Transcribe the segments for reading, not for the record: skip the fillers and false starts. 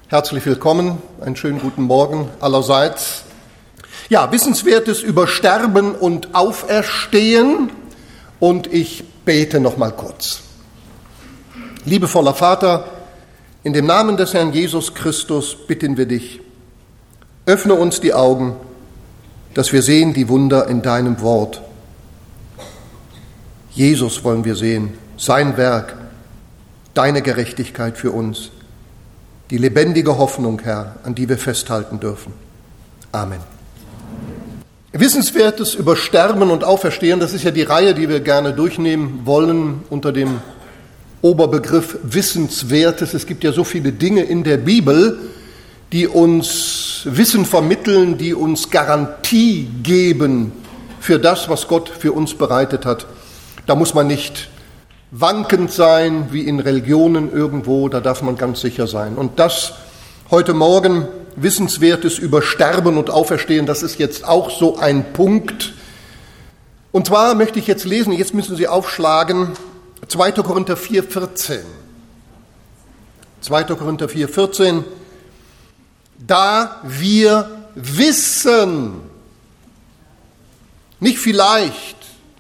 Herzlich willkommen, einen schönen guten Morgen allerseits. Ja, Wissenswertes über Sterben und Auferstehen, und ich bete noch mal kurz. Liebevoller Vater, in dem Namen des Herrn Jesus Christus bitten wir dich, öffne uns die Augen, dass wir sehen die Wunder in deinem Wort. Jesus wollen wir sehen, sein Werk, deine Gerechtigkeit für uns. Die lebendige Hoffnung, Herr, an die wir festhalten dürfen. Amen. Wissenswertes über Sterben und Auferstehen, das ist ja die Reihe, die wir gerne durchnehmen wollen unter dem Oberbegriff Wissenswertes. Es gibt ja so viele Dinge in der Bibel, die uns Wissen vermitteln, die uns Garantie geben für das, was Gott für uns bereitet hat. Da muss man nicht wankend sein, wie in Religionen irgendwo, da darf man ganz sicher sein. Und das heute Morgen, Wissenswertes über Sterben und Auferstehen, das ist jetzt auch so ein Punkt. Und zwar möchte ich jetzt lesen, jetzt müssen Sie aufschlagen, 2. Korinther 4,14. 2. Korinther 4,14. Da wir wissen, nicht vielleicht,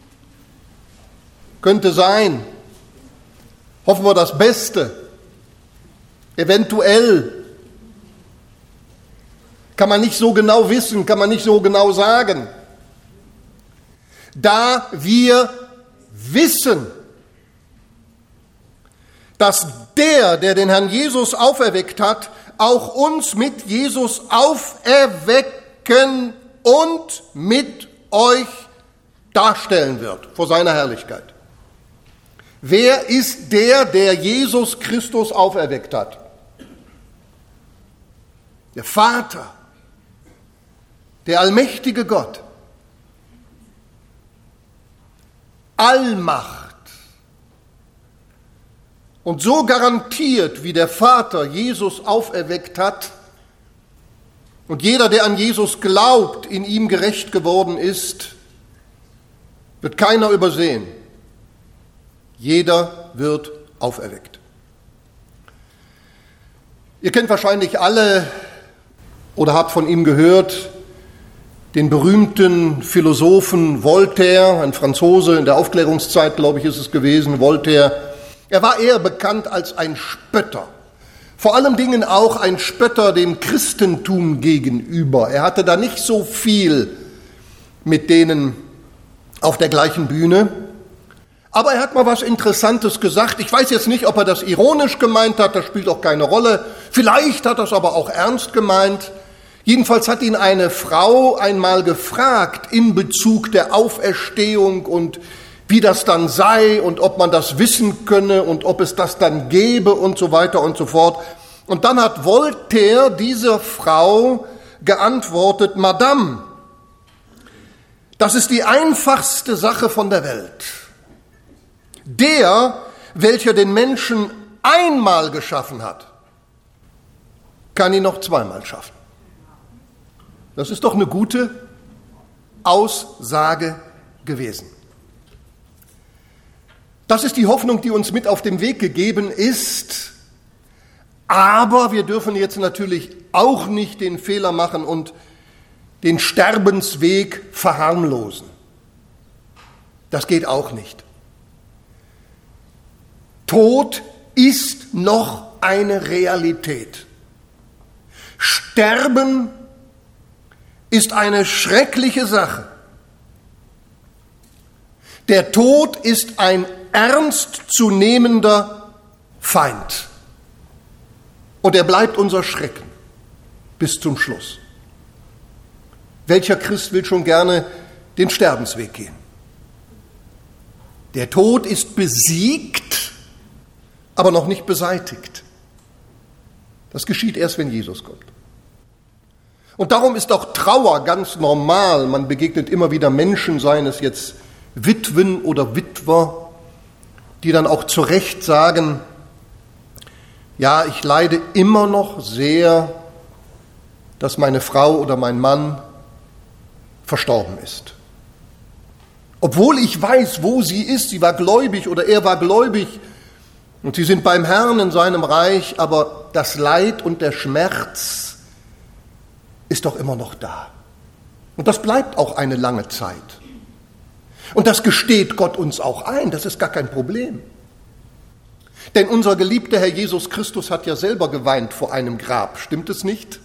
könnte sein, hoffen wir das Beste, eventuell, kann man nicht so genau wissen, kann man nicht so genau sagen. Da wir wissen, dass der den Herrn Jesus auferweckt hat, auch uns mit Jesus auferwecken und mit euch darstellen wird vor seiner Herrlichkeit. Wer ist der Jesus Christus auferweckt hat? Der Vater, der allmächtige Gott. Allmacht. Und so garantiert, wie der Vater Jesus auferweckt hat, und jeder, der an Jesus glaubt, in ihm gerecht geworden ist, wird keiner übersehen. Jeder wird auferweckt. Ihr kennt wahrscheinlich alle oder habt von ihm gehört, den berühmten Philosophen Voltaire, ein Franzose in der Aufklärungszeit, glaube ich, ist es gewesen, Voltaire. Er war eher bekannt als ein Spötter. Vor allen Dingen auch ein Spötter dem Christentum gegenüber. Er hatte da nicht so viel mit denen auf der gleichen Bühne. Aber er hat mal was Interessantes gesagt. Ich weiß jetzt nicht, ob er das ironisch gemeint hat, das spielt auch keine Rolle. Vielleicht hat er es aber auch ernst gemeint. Jedenfalls hat ihn eine Frau einmal gefragt in Bezug der Auferstehung und wie das dann sei und ob man das wissen könne und ob es das dann gäbe und so weiter und so fort. Und dann hat Voltaire dieser Frau geantwortet: Madame, das ist die einfachste Sache von der Welt. Der, welcher den Menschen einmal geschaffen hat, kann ihn noch zweimal schaffen. Das ist doch eine gute Aussage gewesen. Das ist die Hoffnung, die uns mit auf den Weg gegeben ist. Aber wir dürfen jetzt natürlich auch nicht den Fehler machen und den Sterbensweg verharmlosen. Das geht auch nicht. Tod ist noch eine Realität. Sterben ist eine schreckliche Sache. Der Tod ist ein ernstzunehmender Feind. Und er bleibt unser Schrecken bis zum Schluss. Welcher Christ will schon gerne den Sterbensweg gehen? Der Tod ist besiegt, aber noch nicht beseitigt. Das geschieht erst, wenn Jesus kommt. Und darum ist auch Trauer ganz normal. Man begegnet immer wieder Menschen, seien es jetzt Witwen oder Witwer, die dann auch zu Recht sagen: Ja, ich leide immer noch sehr, dass meine Frau oder mein Mann verstorben ist. Obwohl ich weiß, wo sie ist, sie war gläubig oder er war gläubig, Und sie sind beim Herrn in seinem Reich, aber das Leid und der Schmerz ist doch immer noch da. Und das bleibt auch eine lange Zeit. Und das gesteht Gott uns auch ein, das ist gar kein Problem. Denn unser geliebter Herr Jesus Christus hat ja selber geweint vor einem Grab, stimmt es nicht?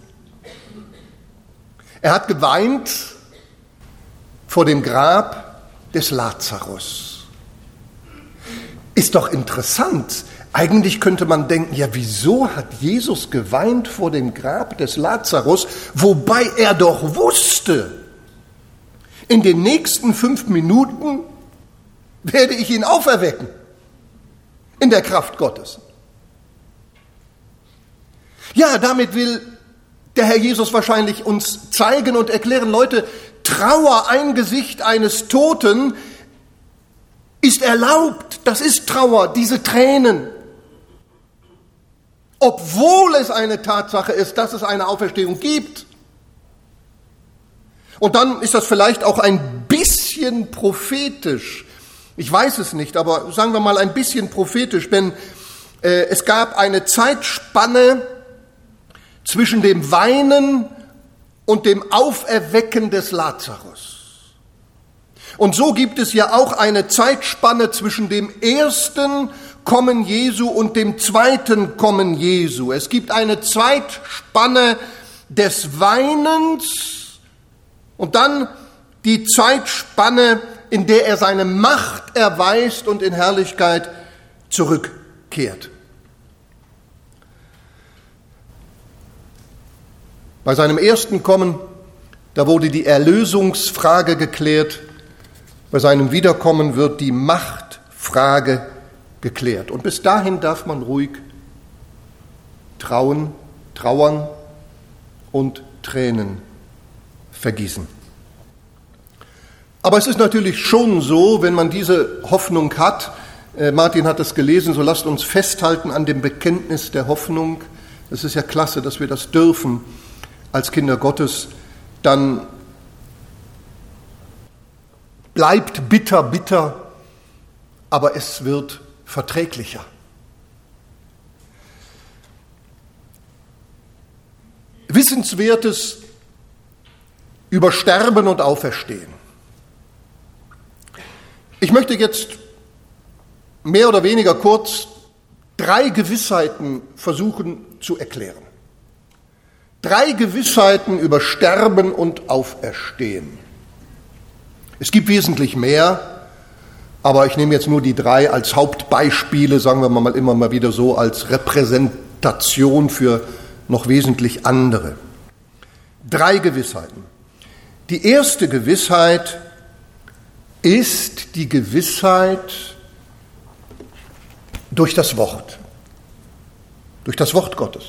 Er hat geweint vor dem Grab des Lazarus. Ist doch interessant. Eigentlich könnte man denken, ja, wieso hat Jesus geweint vor dem Grab des Lazarus, wobei er doch wusste, in den nächsten 5 Minuten werde ich ihn auferwecken, in der Kraft Gottes. Ja, damit will der Herr Jesus wahrscheinlich uns zeigen und erklären, Leute, Trauer angesichts eines Toten ist erlaubt, das ist Trauer, diese Tränen. Obwohl es eine Tatsache ist, dass es eine Auferstehung gibt. Und dann ist das vielleicht auch ein bisschen prophetisch. Ich weiß es nicht, aber sagen wir mal ein bisschen prophetisch, denn es gab eine Zeitspanne zwischen dem Weinen und dem Auferwecken des Lazarus. Und so gibt es ja auch eine Zeitspanne zwischen dem ersten Kommen Jesu und dem zweiten Kommen Jesu. Es gibt eine Zeitspanne des Weinens und dann die Zeitspanne, in der er seine Macht erweist und in Herrlichkeit zurückkehrt. Bei seinem ersten Kommen, da wurde die Erlösungsfrage geklärt. Bei seinem Wiederkommen wird die Machtfrage geklärt. Und bis dahin darf man ruhig trauern und Tränen vergießen. Aber es ist natürlich schon so, wenn man diese Hoffnung hat, Martin hat es gelesen, so lasst uns festhalten an dem Bekenntnis der Hoffnung. Es ist ja klasse, dass wir das dürfen als Kinder Gottes. Dann bleibt bitter, aber es wird verträglicher. Wissenswertes über Sterben und Auferstehen. Ich möchte jetzt mehr oder weniger kurz 3 Gewissheiten versuchen zu erklären. 3 Gewissheiten über Sterben und Auferstehen. Es gibt wesentlich mehr, aber ich nehme jetzt nur die 3 als Hauptbeispiele, sagen wir mal immer mal wieder so, als Repräsentation für noch wesentlich andere. 3 Gewissheiten. Die erste Gewissheit ist die Gewissheit durch das Wort Gottes.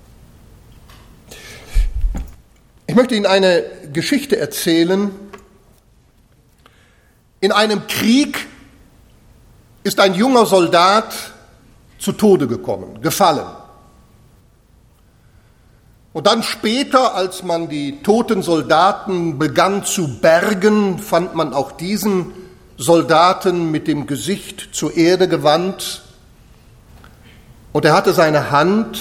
Ich möchte Ihnen eine Geschichte erzählen. In einem Krieg ist ein junger Soldat zu Tode gekommen, gefallen. Und dann später, als man die toten Soldaten begann zu bergen, fand man auch diesen Soldaten mit dem Gesicht zur Erde gewandt. Und er hatte seine Hand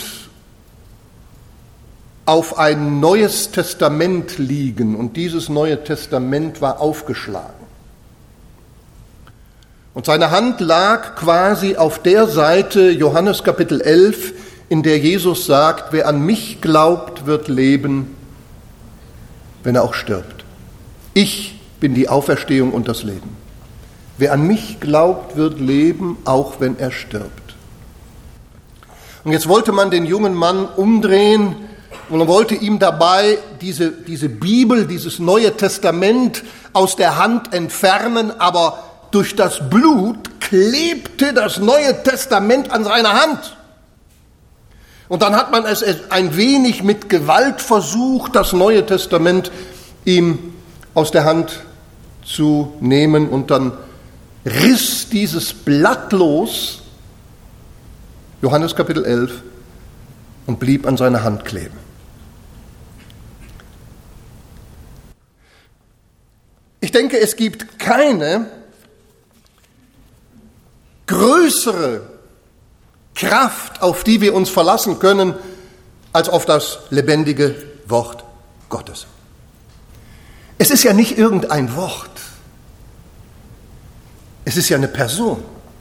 auf ein Neues Testament liegen. Und dieses Neue Testament war aufgeschlagen. Und seine Hand lag quasi auf der Seite, Johannes Kapitel 11, in der Jesus sagt, wer an mich glaubt, wird leben, wenn er auch stirbt. Ich bin die Auferstehung und das Leben. Wer an mich glaubt, wird leben, auch wenn er stirbt. Und jetzt wollte man den jungen Mann umdrehen und man wollte ihm dabei diese Bibel, dieses Neue Testament aus der Hand entfernen, aber durch das Blut klebte das Neue Testament an seiner Hand. Und dann hat man es ein wenig mit Gewalt versucht, das Neue Testament ihm aus der Hand zu nehmen. Und dann riss dieses Blatt los, Johannes Kapitel 11, und blieb an seiner Hand kleben. Ich denke, es gibt keine größere Kraft, auf die wir uns verlassen können, als auf das lebendige Wort Gottes. Es ist ja nicht irgendein Wort. Es ist ja eine Person.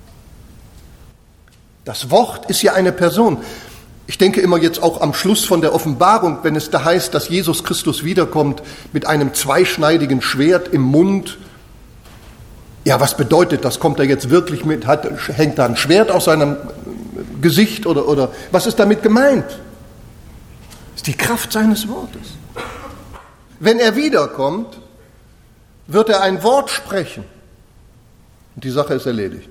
Das Wort ist ja eine Person. Ich denke immer jetzt auch am Schluss von der Offenbarung, wenn es da heißt, dass Jesus Christus wiederkommt mit einem zweischneidigen Schwert im Mund. Ja, was bedeutet das? Kommt er jetzt wirklich mit? Hängt da ein Schwert aus seinem Gesicht oder was ist damit gemeint? Das ist die Kraft seines Wortes. Wenn er wiederkommt, wird er ein Wort sprechen und die Sache ist erledigt.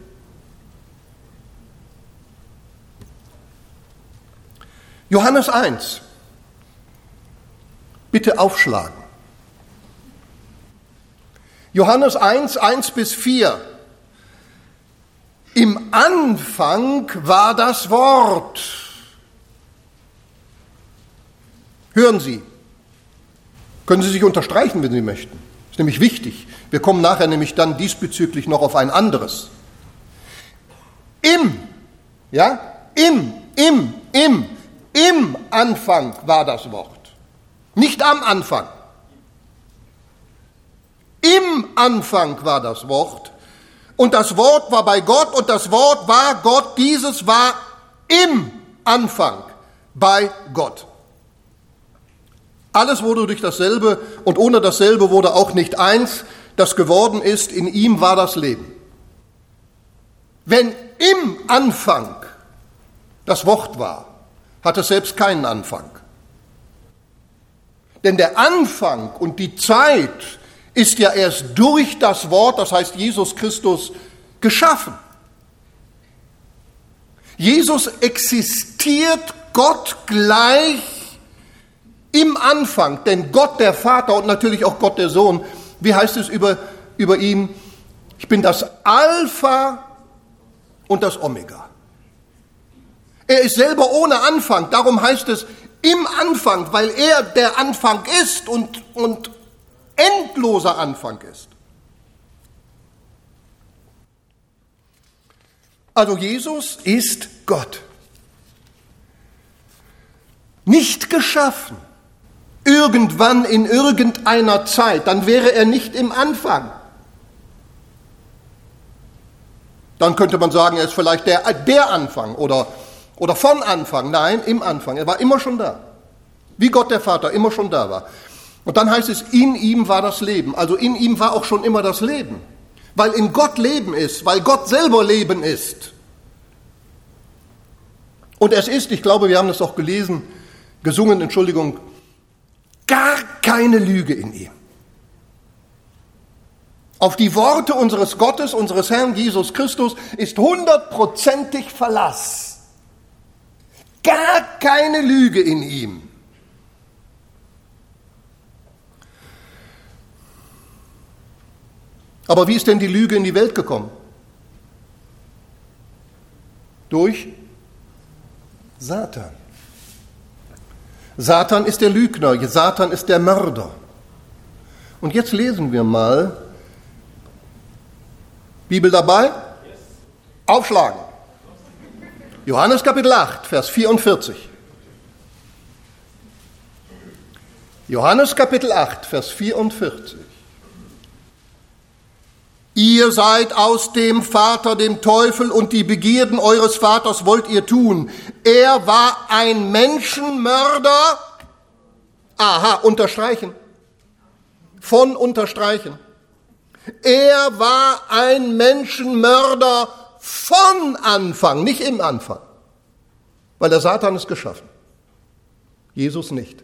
Johannes 1. Bitte aufschlagen. Johannes 1, 1-4. Im Anfang war das Wort. Hören Sie. Können Sie sich unterstreichen, wenn Sie möchten. Ist nämlich wichtig. Wir kommen nachher nämlich dann diesbezüglich noch auf ein anderes. Im Anfang war das Wort. Nicht am Anfang. Im Anfang war das Wort. Und das Wort war bei Gott und das Wort war Gott. Dieses war im Anfang bei Gott. Alles wurde durch dasselbe und ohne dasselbe wurde auch nicht eins, das geworden ist. In ihm war das Leben. Wenn im Anfang das Wort war, hat es selbst keinen Anfang. Denn der Anfang und die Zeit ist ja erst durch das Wort, das heißt Jesus Christus, geschaffen. Jesus existiert Gott gleich im Anfang, denn Gott der Vater und natürlich auch Gott der Sohn, wie heißt es über ihn? Ich bin das Alpha und das Omega. Er ist selber ohne Anfang, darum heißt es im Anfang, weil er der Anfang ist und endloser Anfang ist. Also Jesus ist Gott. Nicht geschaffen. Irgendwann in irgendeiner Zeit, dann wäre er nicht im Anfang. Dann könnte man sagen, er ist vielleicht der Anfang oder von Anfang. Nein, im Anfang. Er war immer schon da. Wie Gott der Vater immer schon da war. Und dann heißt es, in ihm war das Leben. Also in ihm war auch schon immer das Leben. Weil in Gott Leben ist, weil Gott selber Leben ist. Und es ist, ich glaube, wir haben das auch gesungen, gar keine Lüge in ihm. Auf die Worte unseres Gottes, unseres Herrn Jesus Christus, ist 100%ig Verlass. Gar keine Lüge in ihm. Aber wie ist denn die Lüge in die Welt gekommen? Durch Satan. Satan ist der Lügner, Satan ist der Mörder. Und jetzt lesen wir mal, Bibel dabei? Aufschlagen. Johannes Kapitel 8, Vers 44. Johannes Kapitel 8, Vers 44. Ihr seid aus dem Vater, dem Teufel, und die Begierden eures Vaters wollt ihr tun. Er war ein Menschenmörder. Aha, unterstreichen. Von unterstreichen. Er war ein Menschenmörder von Anfang, nicht im Anfang. Weil der Satan ist geschaffen. Jesus nicht.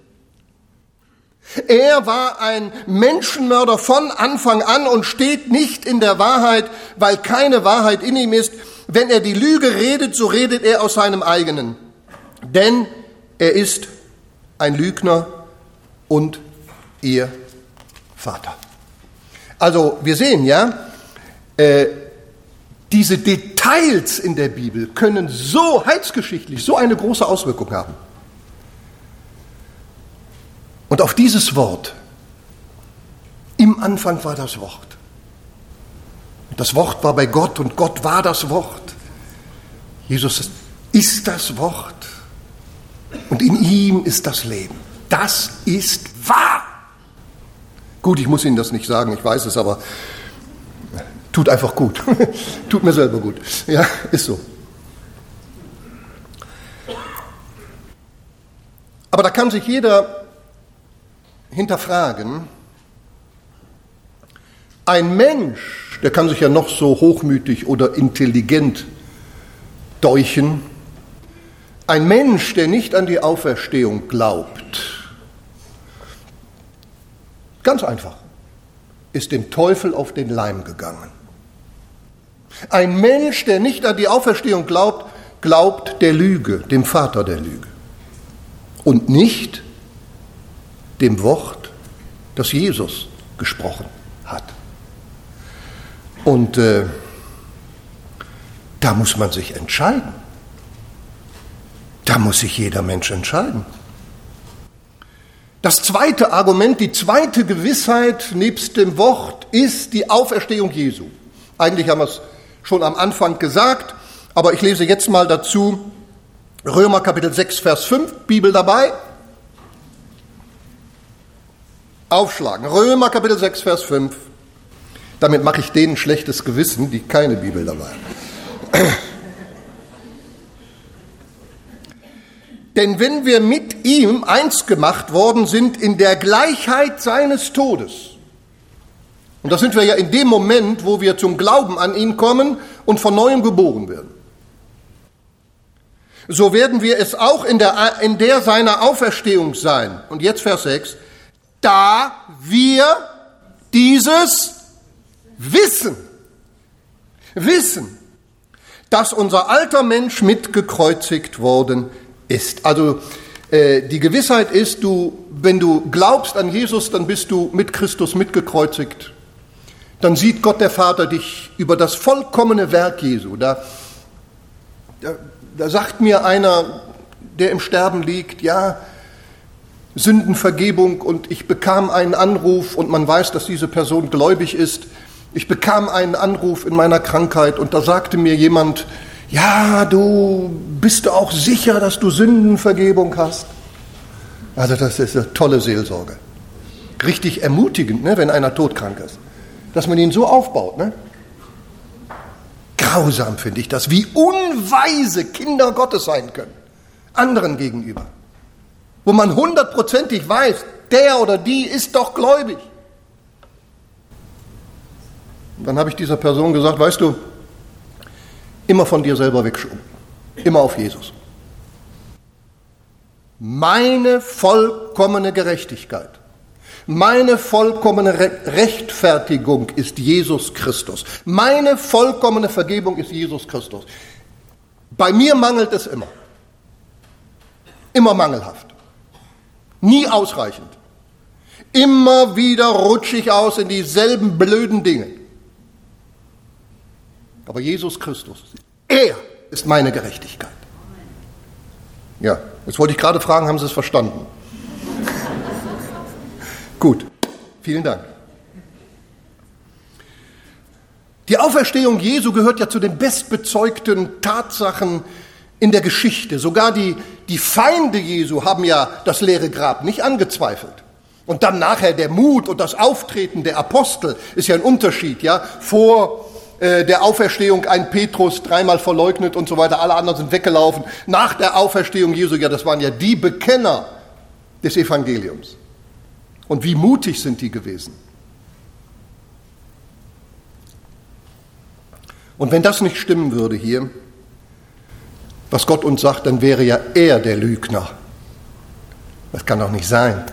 Er war ein Menschenmörder von Anfang an und steht nicht in der Wahrheit, weil keine Wahrheit in ihm ist. Wenn er die Lüge redet, so redet er aus seinem eigenen. Denn er ist ein Lügner und ihr Vater. Also wir sehen ja, diese Details in der Bibel können so heilsgeschichtlich so eine große Auswirkung haben. Und auf dieses Wort, im Anfang war das Wort. Und das Wort war bei Gott und Gott war das Wort. Jesus ist das Wort und in ihm ist das Leben. Das ist wahr. Gut, ich muss Ihnen das nicht sagen, ich weiß es, aber tut einfach gut. Tut mir selber gut. Ja, ist so. Aber da kann sich jeder hinterfragen, ein Mensch, der kann sich ja noch so hochmütig oder intelligent deuchen, ein Mensch, der nicht an die Auferstehung glaubt, ganz einfach, ist dem Teufel auf den Leim gegangen. Ein Mensch, der nicht an die Auferstehung glaubt, glaubt der Lüge, dem Vater der Lüge. Und nicht dem Wort, das Jesus gesprochen hat. Und da muss man sich entscheiden. Da muss sich jeder Mensch entscheiden. Das zweite Argument, die zweite Gewissheit nebst dem Wort ist die Auferstehung Jesu. Eigentlich haben wir es schon am Anfang gesagt, aber ich lese jetzt mal dazu Römer Kapitel 6, Vers 5, Bibel dabei. Aufschlagen, Römer Kapitel 6, Vers 5. Damit mache ich denen schlechtes Gewissen, die keine Bibel dabei haben. Denn wenn wir mit ihm eins gemacht worden sind in der Gleichheit seines Todes, und das sind wir ja in dem Moment, wo wir zum Glauben an ihn kommen und von neuem geboren werden, so werden wir es auch in der seiner Auferstehung sein. Und jetzt Vers 6, da wir dieses wissen, dass unser alter Mensch mitgekreuzigt worden ist. Also die Gewissheit ist, wenn du glaubst an Jesus, dann bist du mit Christus mitgekreuzigt. Dann sieht Gott der Vater dich über das vollkommene Werk Jesu. Da sagt mir einer, der im Sterben liegt, ja, Sündenvergebung, und ich bekam einen Anruf und man weiß, dass diese Person gläubig ist. Ich bekam einen Anruf in meiner Krankheit und da sagte mir jemand, ja, bist du auch sicher, dass du Sündenvergebung hast? Also das ist eine tolle Seelsorge. Richtig ermutigend, ne, wenn einer todkrank ist. Dass man ihn so aufbaut, ne? Grausam finde ich das, wie unweise Kinder Gottes sein können, anderen gegenüber. Wo man 100%ig weiß, der oder die ist doch gläubig. Und dann habe ich dieser Person gesagt, weißt du, immer von dir selber wegschauen, immer auf Jesus. Meine vollkommene Gerechtigkeit, meine vollkommene Rechtfertigung ist Jesus Christus. Meine vollkommene Vergebung ist Jesus Christus. Bei mir mangelt es immer. Immer mangelhaft. Nie ausreichend. Immer wieder rutsche ich aus in dieselben blöden Dinge. Aber Jesus Christus, er ist meine Gerechtigkeit. Ja, jetzt wollte ich gerade fragen, haben Sie es verstanden? Gut, vielen Dank. Die Auferstehung Jesu gehört ja zu den bestbezeugten Tatsachen in der Geschichte. Sogar die Feinde Jesu haben ja das leere Grab nicht angezweifelt. Und dann nachher der Mut und das Auftreten der Apostel ist ja ein Unterschied. Ja? Vor der Auferstehung ein Petrus 3-mal verleugnet und so weiter, alle anderen sind weggelaufen. Nach der Auferstehung Jesu, ja, das waren ja die Bekenner des Evangeliums. Und wie mutig sind die gewesen. Und wenn das nicht stimmen würde hier, was Gott uns sagt, dann wäre ja er der Lügner. Das kann doch nicht sein.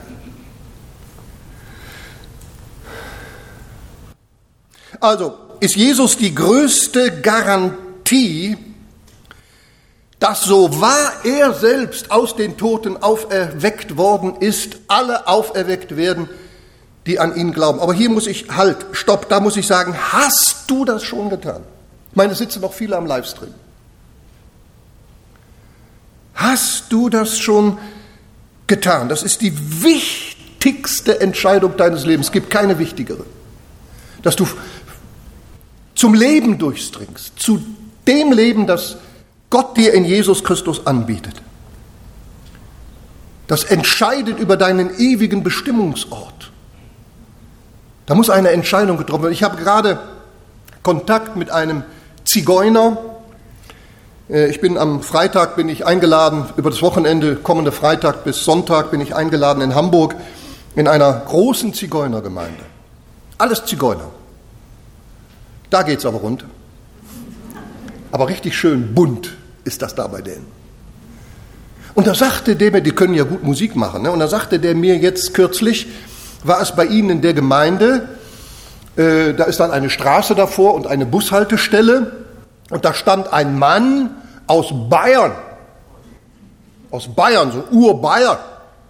Also, ist Jesus die größte Garantie, dass so wahr er selbst aus den Toten auferweckt worden ist, alle auferweckt werden, die an ihn glauben. Aber hier muss ich, stopp, da muss ich sagen, hast du das schon getan? Ich meine, es sitzen noch viele am Livestream. Hast du das schon getan? Das ist die wichtigste Entscheidung deines Lebens. Es gibt keine wichtigere. Dass du zum Leben durchdringst, zu dem Leben, das Gott dir in Jesus Christus anbietet, das entscheidet über deinen ewigen Bestimmungsort. Da muss eine Entscheidung getroffen werden. Ich habe gerade Kontakt mit einem Zigeuner. Am Freitag bin ich eingeladen, über das Wochenende, kommende Freitag bis Sonntag bin ich eingeladen in Hamburg in einer großen Zigeunergemeinde. Alles Zigeuner. Da geht's aber rund. Aber richtig schön bunt ist das da bei denen. Und da sagte der mir, die können ja gut Musik machen, ne? Und da sagte der mir jetzt kürzlich, war es bei ihnen in der Gemeinde, da ist dann eine Straße davor und eine Bushaltestelle und da stand ein Mann aus Bayern, so Urbayern.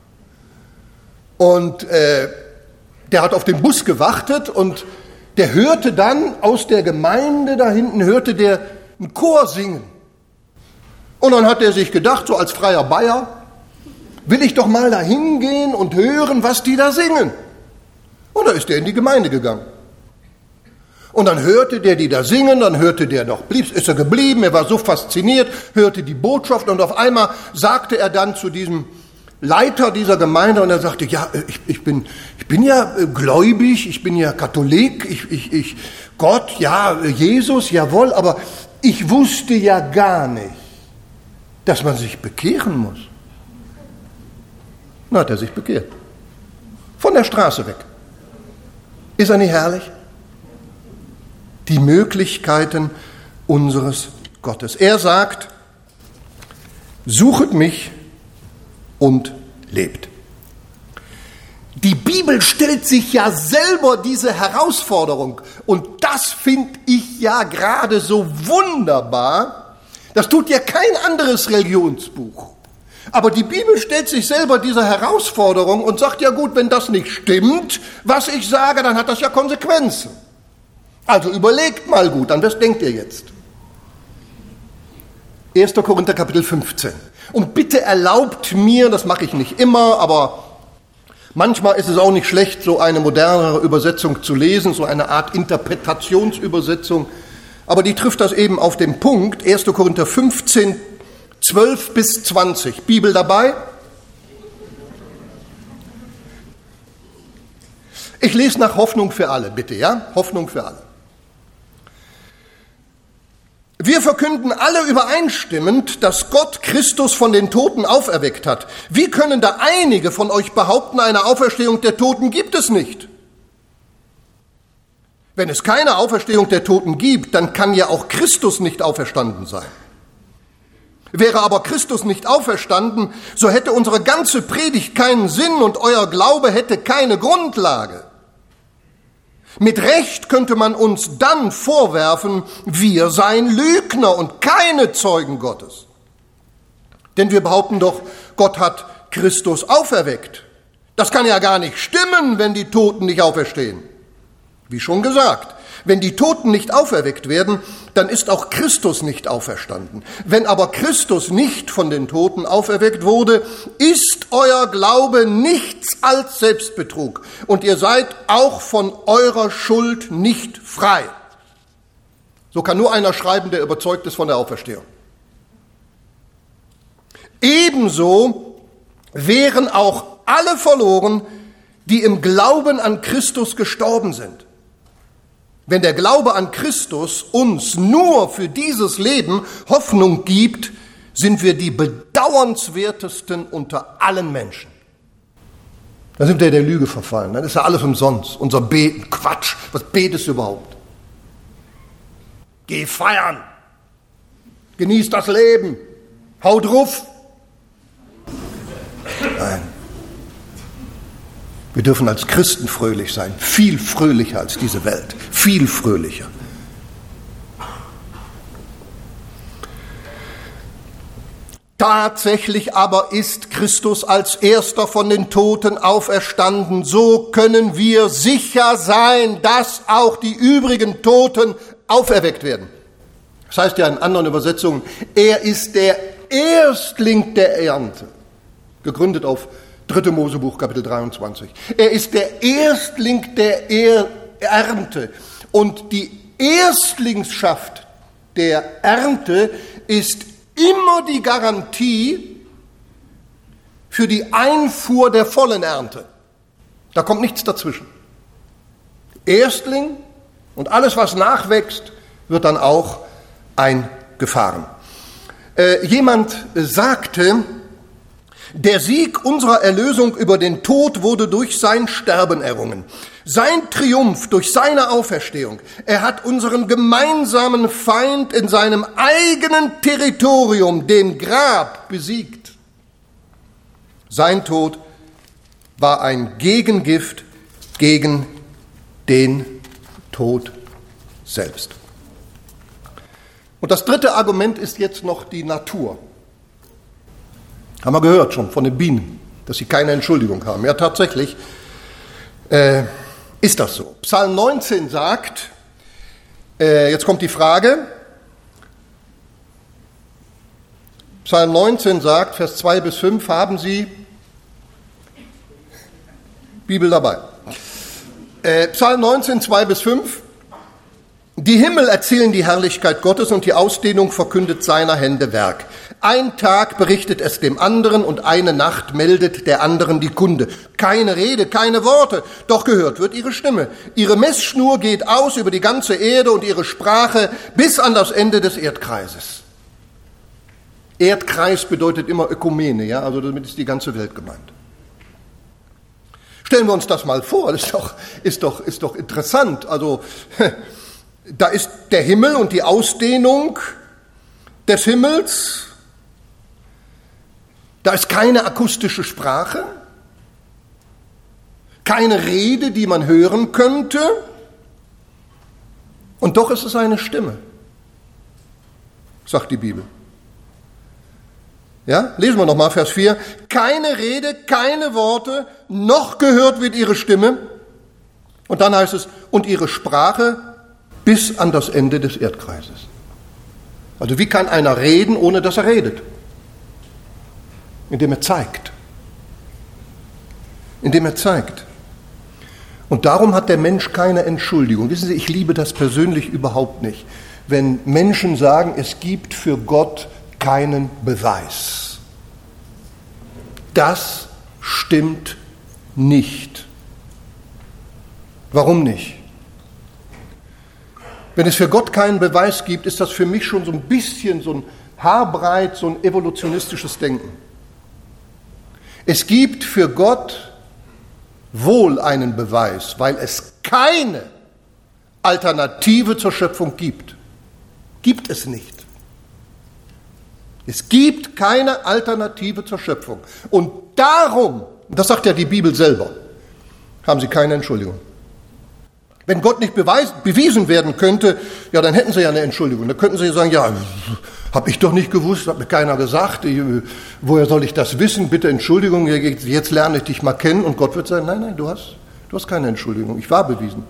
Und der hat auf den Bus gewartet und der hörte dann aus der Gemeinde da hinten, hörte der einen Chor singen. Und dann hat er sich gedacht, so als freier Bayer, will ich doch mal da hingehen und hören, was die da singen. Und da ist er in die Gemeinde gegangen. Und dann hörte der die da singen, dann hörte der noch, ist er geblieben, er war so fasziniert, hörte die Botschaft und auf einmal sagte er dann zu diesem Leiter dieser Gemeinde und er sagte, ja, ich bin ja gläubig, ich bin ja Katholik, Gott, ja, Jesus, jawohl, aber ich wusste ja gar nicht, dass man sich bekehren muss. Dann hat er sich bekehrt. Von der Straße weg. Ist er nicht herrlich? Die Möglichkeiten unseres Gottes. Er sagt, suchet mich und lebt. Die Bibel stellt sich ja selber diese Herausforderung und das finde ich ja gerade so wunderbar. Das tut ja kein anderes Religionsbuch. Aber die Bibel stellt sich selber dieser Herausforderung und sagt, ja gut, wenn das nicht stimmt, was ich sage, dann hat das ja Konsequenzen. Also überlegt mal gut, an was denkt ihr jetzt? 1. Korinther Kapitel 15. Und bitte erlaubt mir, das mache ich nicht immer, aber manchmal ist es auch nicht schlecht, so eine modernere Übersetzung zu lesen, so eine Art Interpretationsübersetzung. Aber die trifft das eben auf den Punkt. 1. Korinther 15, 12 bis 20. Bibel dabei? Ich lese nach Hoffnung für alle, bitte, ja? Hoffnung für alle. Wir verkünden alle übereinstimmend, dass Gott Christus von den Toten auferweckt hat. Wie können da einige von euch behaupten, eine Auferstehung der Toten gibt es nicht? Wenn es keine Auferstehung der Toten gibt, dann kann ja auch Christus nicht auferstanden sein. Wäre aber Christus nicht auferstanden, so hätte unsere ganze Predigt keinen Sinn und euer Glaube hätte keine Grundlage. Mit Recht könnte man uns dann vorwerfen, wir seien Lügner und keine Zeugen Gottes. Denn wir behaupten doch, Gott hat Christus auferweckt. Das kann ja gar nicht stimmen, wenn die Toten nicht auferstehen. Wie schon gesagt, wenn die Toten nicht auferweckt werden, dann ist auch Christus nicht auferstanden. Wenn aber Christus nicht von den Toten auferweckt wurde, ist euer Glaube nichts als Selbstbetrug und ihr seid auch von eurer Schuld nicht frei. So kann nur einer schreiben, der überzeugt ist von der Auferstehung. Ebenso wären auch alle verloren, die im Glauben an Christus gestorben sind. Wenn der Glaube an Christus uns nur für dieses Leben Hoffnung gibt, sind wir die bedauernswertesten unter allen Menschen. Da sind wir der Lüge verfallen, dann ist ja alles umsonst. Unser Beten, Quatsch, was betest du überhaupt? Geh feiern, genieß das Leben, hau drauf. Nein. Wir dürfen als Christen fröhlich sein, viel fröhlicher als diese Welt, viel fröhlicher. Tatsächlich aber ist Christus als Erster von den Toten auferstanden. So können wir sicher sein, dass auch die übrigen Toten auferweckt werden. Das heißt ja in anderen Übersetzungen, er ist der Erstling der Ernte, gegründet auf 3. Mosebuch, Kapitel 23. Er ist der Erstling der Ernte. Und die Erstlingschaft der Ernte ist immer die Garantie für die Einfuhr der vollen Ernte. Da kommt nichts dazwischen. Erstling und alles, was nachwächst, wird dann auch eingefahren. Jemand sagte, der Sieg unserer Erlösung über den Tod wurde durch sein Sterben errungen. Sein Triumph durch seine Auferstehung. Er hat unseren gemeinsamen Feind in seinem eigenen Territorium, dem Grab, besiegt. Sein Tod war ein Gegengift gegen den Tod selbst. Und das dritte Argument ist jetzt noch die Natur. Haben wir gehört schon von den Bienen, dass sie keine Entschuldigung haben. Ja, tatsächlich ist das so. Psalm 19 sagt, jetzt kommt die Frage, Psalm 19 sagt, Vers 2 bis 5, haben Sie Bibel dabei. Psalm 19, 2 bis 5, die Himmel erzählen die Herrlichkeit Gottes und die Ausdehnung verkündet seiner Hände Werk. Ein Tag berichtet es dem anderen und eine Nacht meldet der anderen die Kunde. Keine Rede, keine Worte, doch gehört wird ihre Stimme. Ihre Messschnur geht aus über die ganze Erde und ihre Sprache bis an das Ende des Erdkreises. Erdkreis bedeutet immer Ökumene, ja, also damit ist die ganze Welt gemeint. Stellen wir uns das mal vor, das ist doch interessant. Also da ist der Himmel und die Ausdehnung des Himmels. Da ist keine akustische Sprache, keine Rede, die man hören könnte. Und doch ist es eine Stimme, sagt die Bibel. Ja, lesen wir nochmal Vers 4. Keine Rede, keine Worte, noch gehört wird ihre Stimme. Und dann heißt es, und ihre Sprache bis an das Ende des Erdkreises. Also wie kann einer reden, ohne dass er redet? Indem er zeigt. Indem er zeigt. Und darum hat der Mensch keine Entschuldigung. Wissen Sie, ich liebe das persönlich überhaupt nicht, wenn Menschen sagen, es gibt für Gott keinen Beweis. Das stimmt nicht. Warum nicht? Wenn es für Gott keinen Beweis gibt, ist das für mich schon so ein bisschen so ein haarbreit, so ein evolutionistisches Denken. Es gibt für Gott wohl einen Beweis, weil es keine Alternative zur Schöpfung gibt. Gibt es nicht. Es gibt keine Alternative zur Schöpfung. Und darum, das sagt ja die Bibel selber, haben sie keine Entschuldigung. Wenn Gott nicht bewiesen werden könnte, ja, dann hätten sie ja eine Entschuldigung. Dann könnten sie sagen, ja, habe ich doch nicht gewusst, hat mir keiner gesagt, woher soll ich das wissen? Bitte Entschuldigung, jetzt lerne ich dich mal kennen. Und Gott wird sagen, nein, du hast keine Entschuldigung, ich war bewiesen.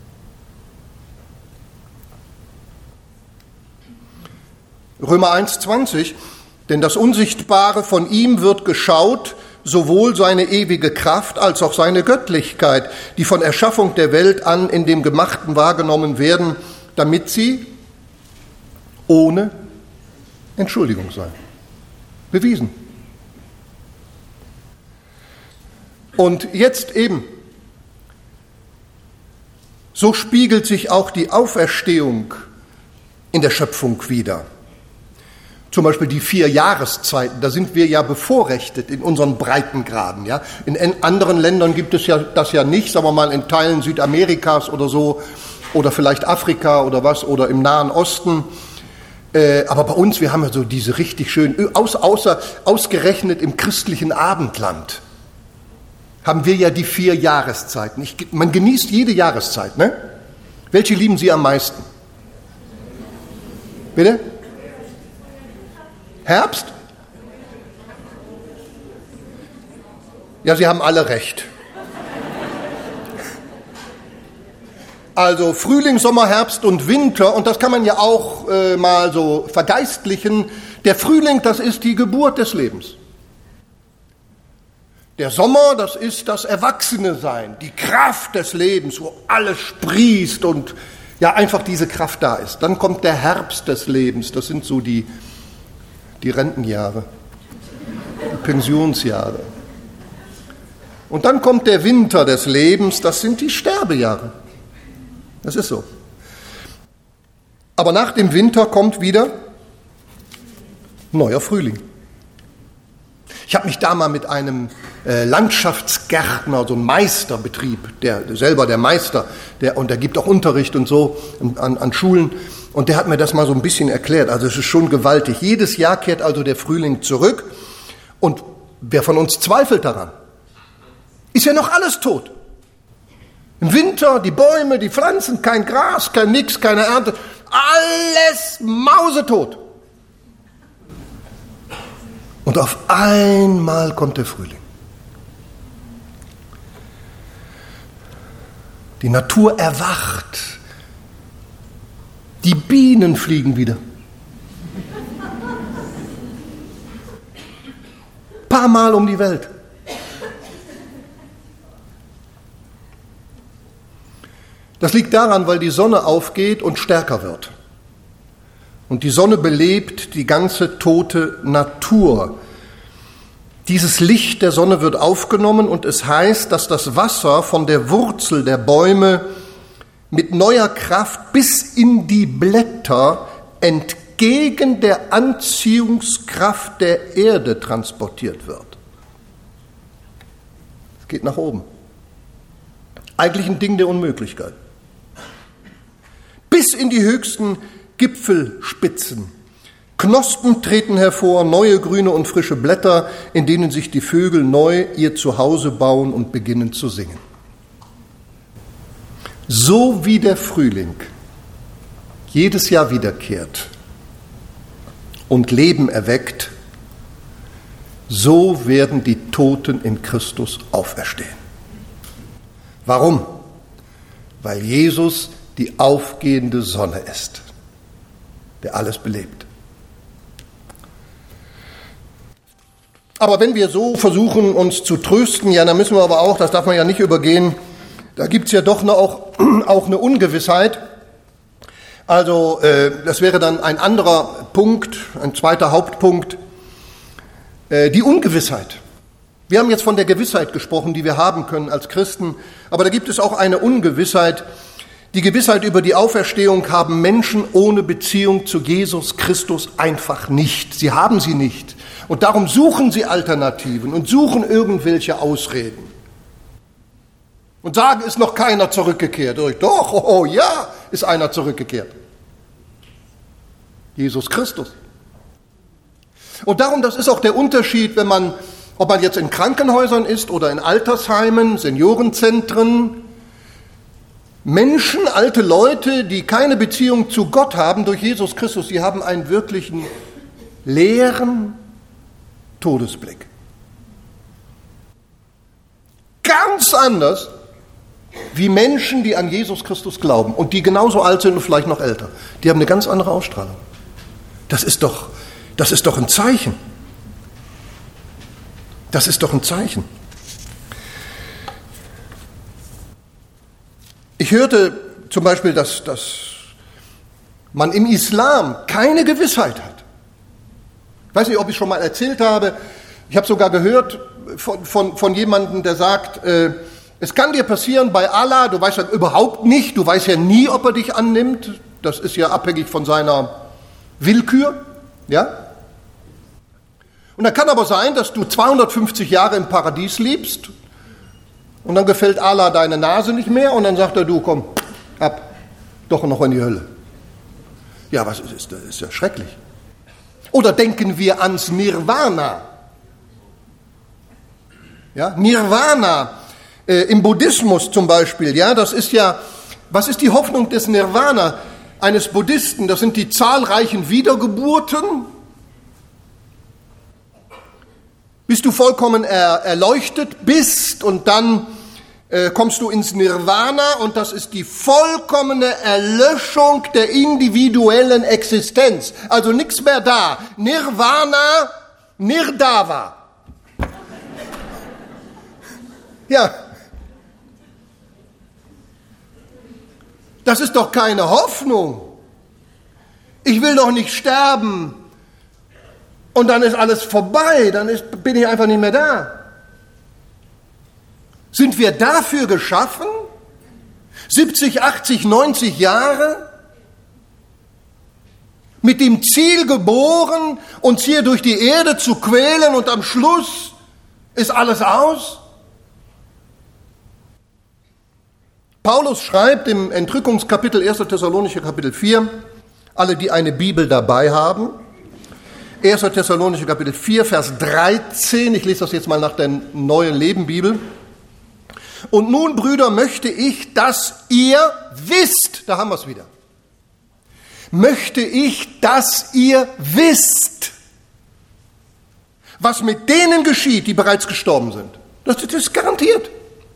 Römer 1,20, denn das Unsichtbare von ihm wird geschaut, sowohl seine ewige Kraft als auch seine Göttlichkeit, die von Erschaffung der Welt an in dem Gemachten wahrgenommen werden, damit sie ohne Entschuldigung seien. Bewiesen. Und jetzt eben, so spiegelt sich auch die Auferstehung in der Schöpfung wider. Zum Beispiel die 4 Jahreszeiten, da sind wir ja bevorrechtet in unseren Breitengraden. Ja? In anderen Ländern gibt es ja das ja nicht, sagen wir mal in Teilen Südamerikas oder so, oder vielleicht Afrika oder was, oder im Nahen Osten. Aber bei uns, wir haben ja so diese richtig schön, ausgerechnet im christlichen Abendland, haben wir ja die 4 Jahreszeiten. Man genießt jede Jahreszeit, ne? Welche lieben Sie am meisten? Bitte? Herbst? Ja, Sie haben alle recht. Also Frühling, Sommer, Herbst und Winter, und das kann man ja auch mal so vergeistlichen. Der Frühling, das ist die Geburt des Lebens. Der Sommer, das ist das Erwachsene-Sein, die Kraft des Lebens, wo alles sprießt und ja einfach diese Kraft da ist. Dann kommt der Herbst des Lebens, das sind so die die Rentenjahre, die Pensionsjahre. Und dann kommt der Winter des Lebens, das sind die Sterbejahre. Das ist so. Aber nach dem Winter kommt wieder neuer Frühling. Ich habe mich da mal mit einem Landschaftsgärtner, so ein Meisterbetrieb, der Meister, und der gibt auch Unterricht und so an Schulen, und der hat mir das mal so ein bisschen erklärt. Also es ist schon gewaltig. Jedes Jahr kehrt also der Frühling zurück, und wer von uns zweifelt daran? Ist ja noch alles tot. Im Winter die Bäume, die Pflanzen, kein Gras, kein Nix, keine Ernte, alles mausetot. Und auf einmal kommt der Frühling. Die Natur erwacht. Die Bienen fliegen wieder. Ein paar Mal um die Welt. Das liegt daran, weil die Sonne aufgeht und stärker wird. Und die Sonne belebt die ganze tote Natur. Dieses Licht der Sonne wird aufgenommen, und es heißt, dass das Wasser von der Wurzel der Bäume mit neuer Kraft bis in die Blätter entgegen der Anziehungskraft der Erde transportiert wird. Es geht nach oben. Eigentlich ein Ding der Unmöglichkeit. Bis in die höchsten Gipfelspitzen. Knospen treten hervor, neue grüne und frische Blätter, in denen sich die Vögel neu ihr Zuhause bauen und beginnen zu singen. So wie der Frühling jedes Jahr wiederkehrt und Leben erweckt, so werden die Toten in Christus auferstehen. Warum? Weil Jesus die aufgehende Sonne ist, der alles belebt. Aber wenn wir so versuchen, uns zu trösten, ja, dann müssen wir aber auch, das darf man ja nicht übergehen, da gibt es ja doch auch eine Ungewissheit. Also das wäre dann ein anderer Punkt, ein zweiter Hauptpunkt, die Ungewissheit. Wir haben jetzt von der Gewissheit gesprochen, die wir haben können als Christen, aber da gibt es auch eine Ungewissheit. Die Gewissheit über die Auferstehung haben Menschen ohne Beziehung zu Jesus Christus einfach nicht. Sie haben sie nicht. Und darum suchen sie Alternativen und suchen irgendwelche Ausreden. Und sagen, ist noch keiner zurückgekehrt. Doch, oh ja, ist einer zurückgekehrt. Jesus Christus. Und darum, das ist auch der Unterschied, ob man jetzt in Krankenhäusern ist oder in Altersheimen, Seniorenzentren. Menschen, alte Leute, die keine Beziehung zu Gott haben durch Jesus Christus, die haben einen wirklichen leeren Todesblick. Ganz anders wie Menschen, die an Jesus Christus glauben und die genauso alt sind und vielleicht noch älter. Die haben eine ganz andere Ausstrahlung. Das ist doch ein Zeichen. Das ist doch ein Zeichen. Ich hörte zum Beispiel, dass man im Islam keine Gewissheit hat. Ich weiß nicht, ob ich schon mal erzählt habe. Ich habe sogar gehört von jemandem, der sagt, es kann dir passieren bei Allah, du weißt ja überhaupt nicht, du weißt ja nie, ob er dich annimmt. Das ist ja abhängig von seiner Willkür. Ja? Und dann kann aber sein, dass du 250 Jahre im Paradies lebst und dann gefällt Allah deine Nase nicht mehr und dann sagt er, du komm, ab, doch noch in die Hölle. Ja, das ist ja schrecklich. Oder denken wir ans Nirvana. Ja, Nirvana im Buddhismus zum Beispiel, ja, das ist ja, was ist die Hoffnung des Nirvana eines Buddhisten? Das sind die zahlreichen Wiedergeburten, bis du vollkommen erleuchtet bist und dann kommst du ins Nirvana und das ist die vollkommene Erlöschung der individuellen Existenz. Also nichts mehr da. Nirvana, Nirdava. Ja. Das ist doch keine Hoffnung. Ich will doch nicht sterben und dann ist alles vorbei, bin ich einfach nicht mehr da. Sind wir dafür geschaffen? 70, 80, 90 Jahre? Mit dem Ziel geboren, uns hier durch die Erde zu quälen und am Schluss ist alles aus? Paulus schreibt im Entrückungskapitel 1. Thessalonicher Kapitel 4, alle, die eine Bibel dabei haben, 1. Thessalonicher Kapitel 4, Vers 13, ich lese das jetzt mal nach der Neuen Lebenbibel. Und nun, Brüder, möchte ich, dass ihr wisst, da haben wir es wieder, möchte ich, dass ihr wisst, was mit denen geschieht, die bereits gestorben sind. Das ist garantiert.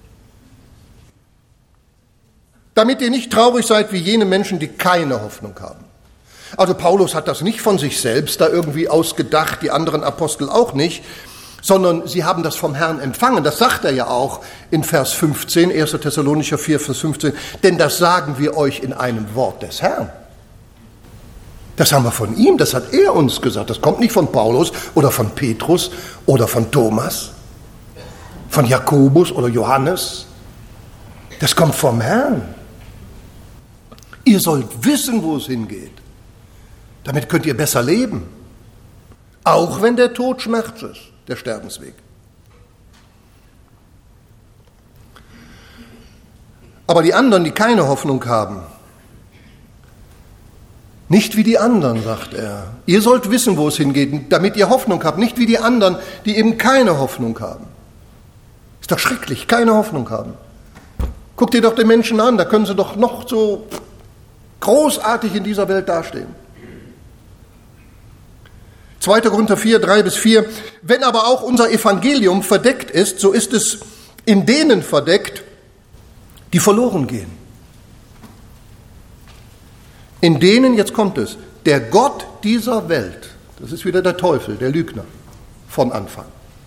Damit ihr nicht traurig seid wie jene Menschen, die keine Hoffnung haben. Also Paulus hat das nicht von sich selbst da irgendwie ausgedacht, die anderen Apostel auch nicht, sondern sie haben das vom Herrn empfangen. Das sagt er ja auch in Vers 15, 1. Thessalonicher 4, Vers 15. Denn das sagen wir euch in einem Wort des Herrn. Das haben wir von ihm, das hat er uns gesagt. Das kommt nicht von Paulus oder von Petrus oder von Thomas, von Jakobus oder Johannes. Das kommt vom Herrn. Ihr sollt wissen, wo es hingeht. Damit könnt ihr besser leben. Auch wenn der Tod Schmerz ist, der Sterbensweg. Aber die anderen, die keine Hoffnung haben, nicht wie die anderen, sagt er. Ihr sollt wissen, wo es hingeht, damit ihr Hoffnung habt. Nicht wie die anderen, die eben keine Hoffnung haben. Ist doch schrecklich, keine Hoffnung haben. Guckt ihr doch den Menschen an, da können sie doch noch so großartig in dieser Welt dastehen. 2. Korinther 4, 3-4. Wenn aber auch unser Evangelium verdeckt ist, so ist es in denen verdeckt, die verloren gehen. In denen, jetzt kommt es, der Gott dieser Welt, das ist wieder der Teufel, der Lügner, von Anfang,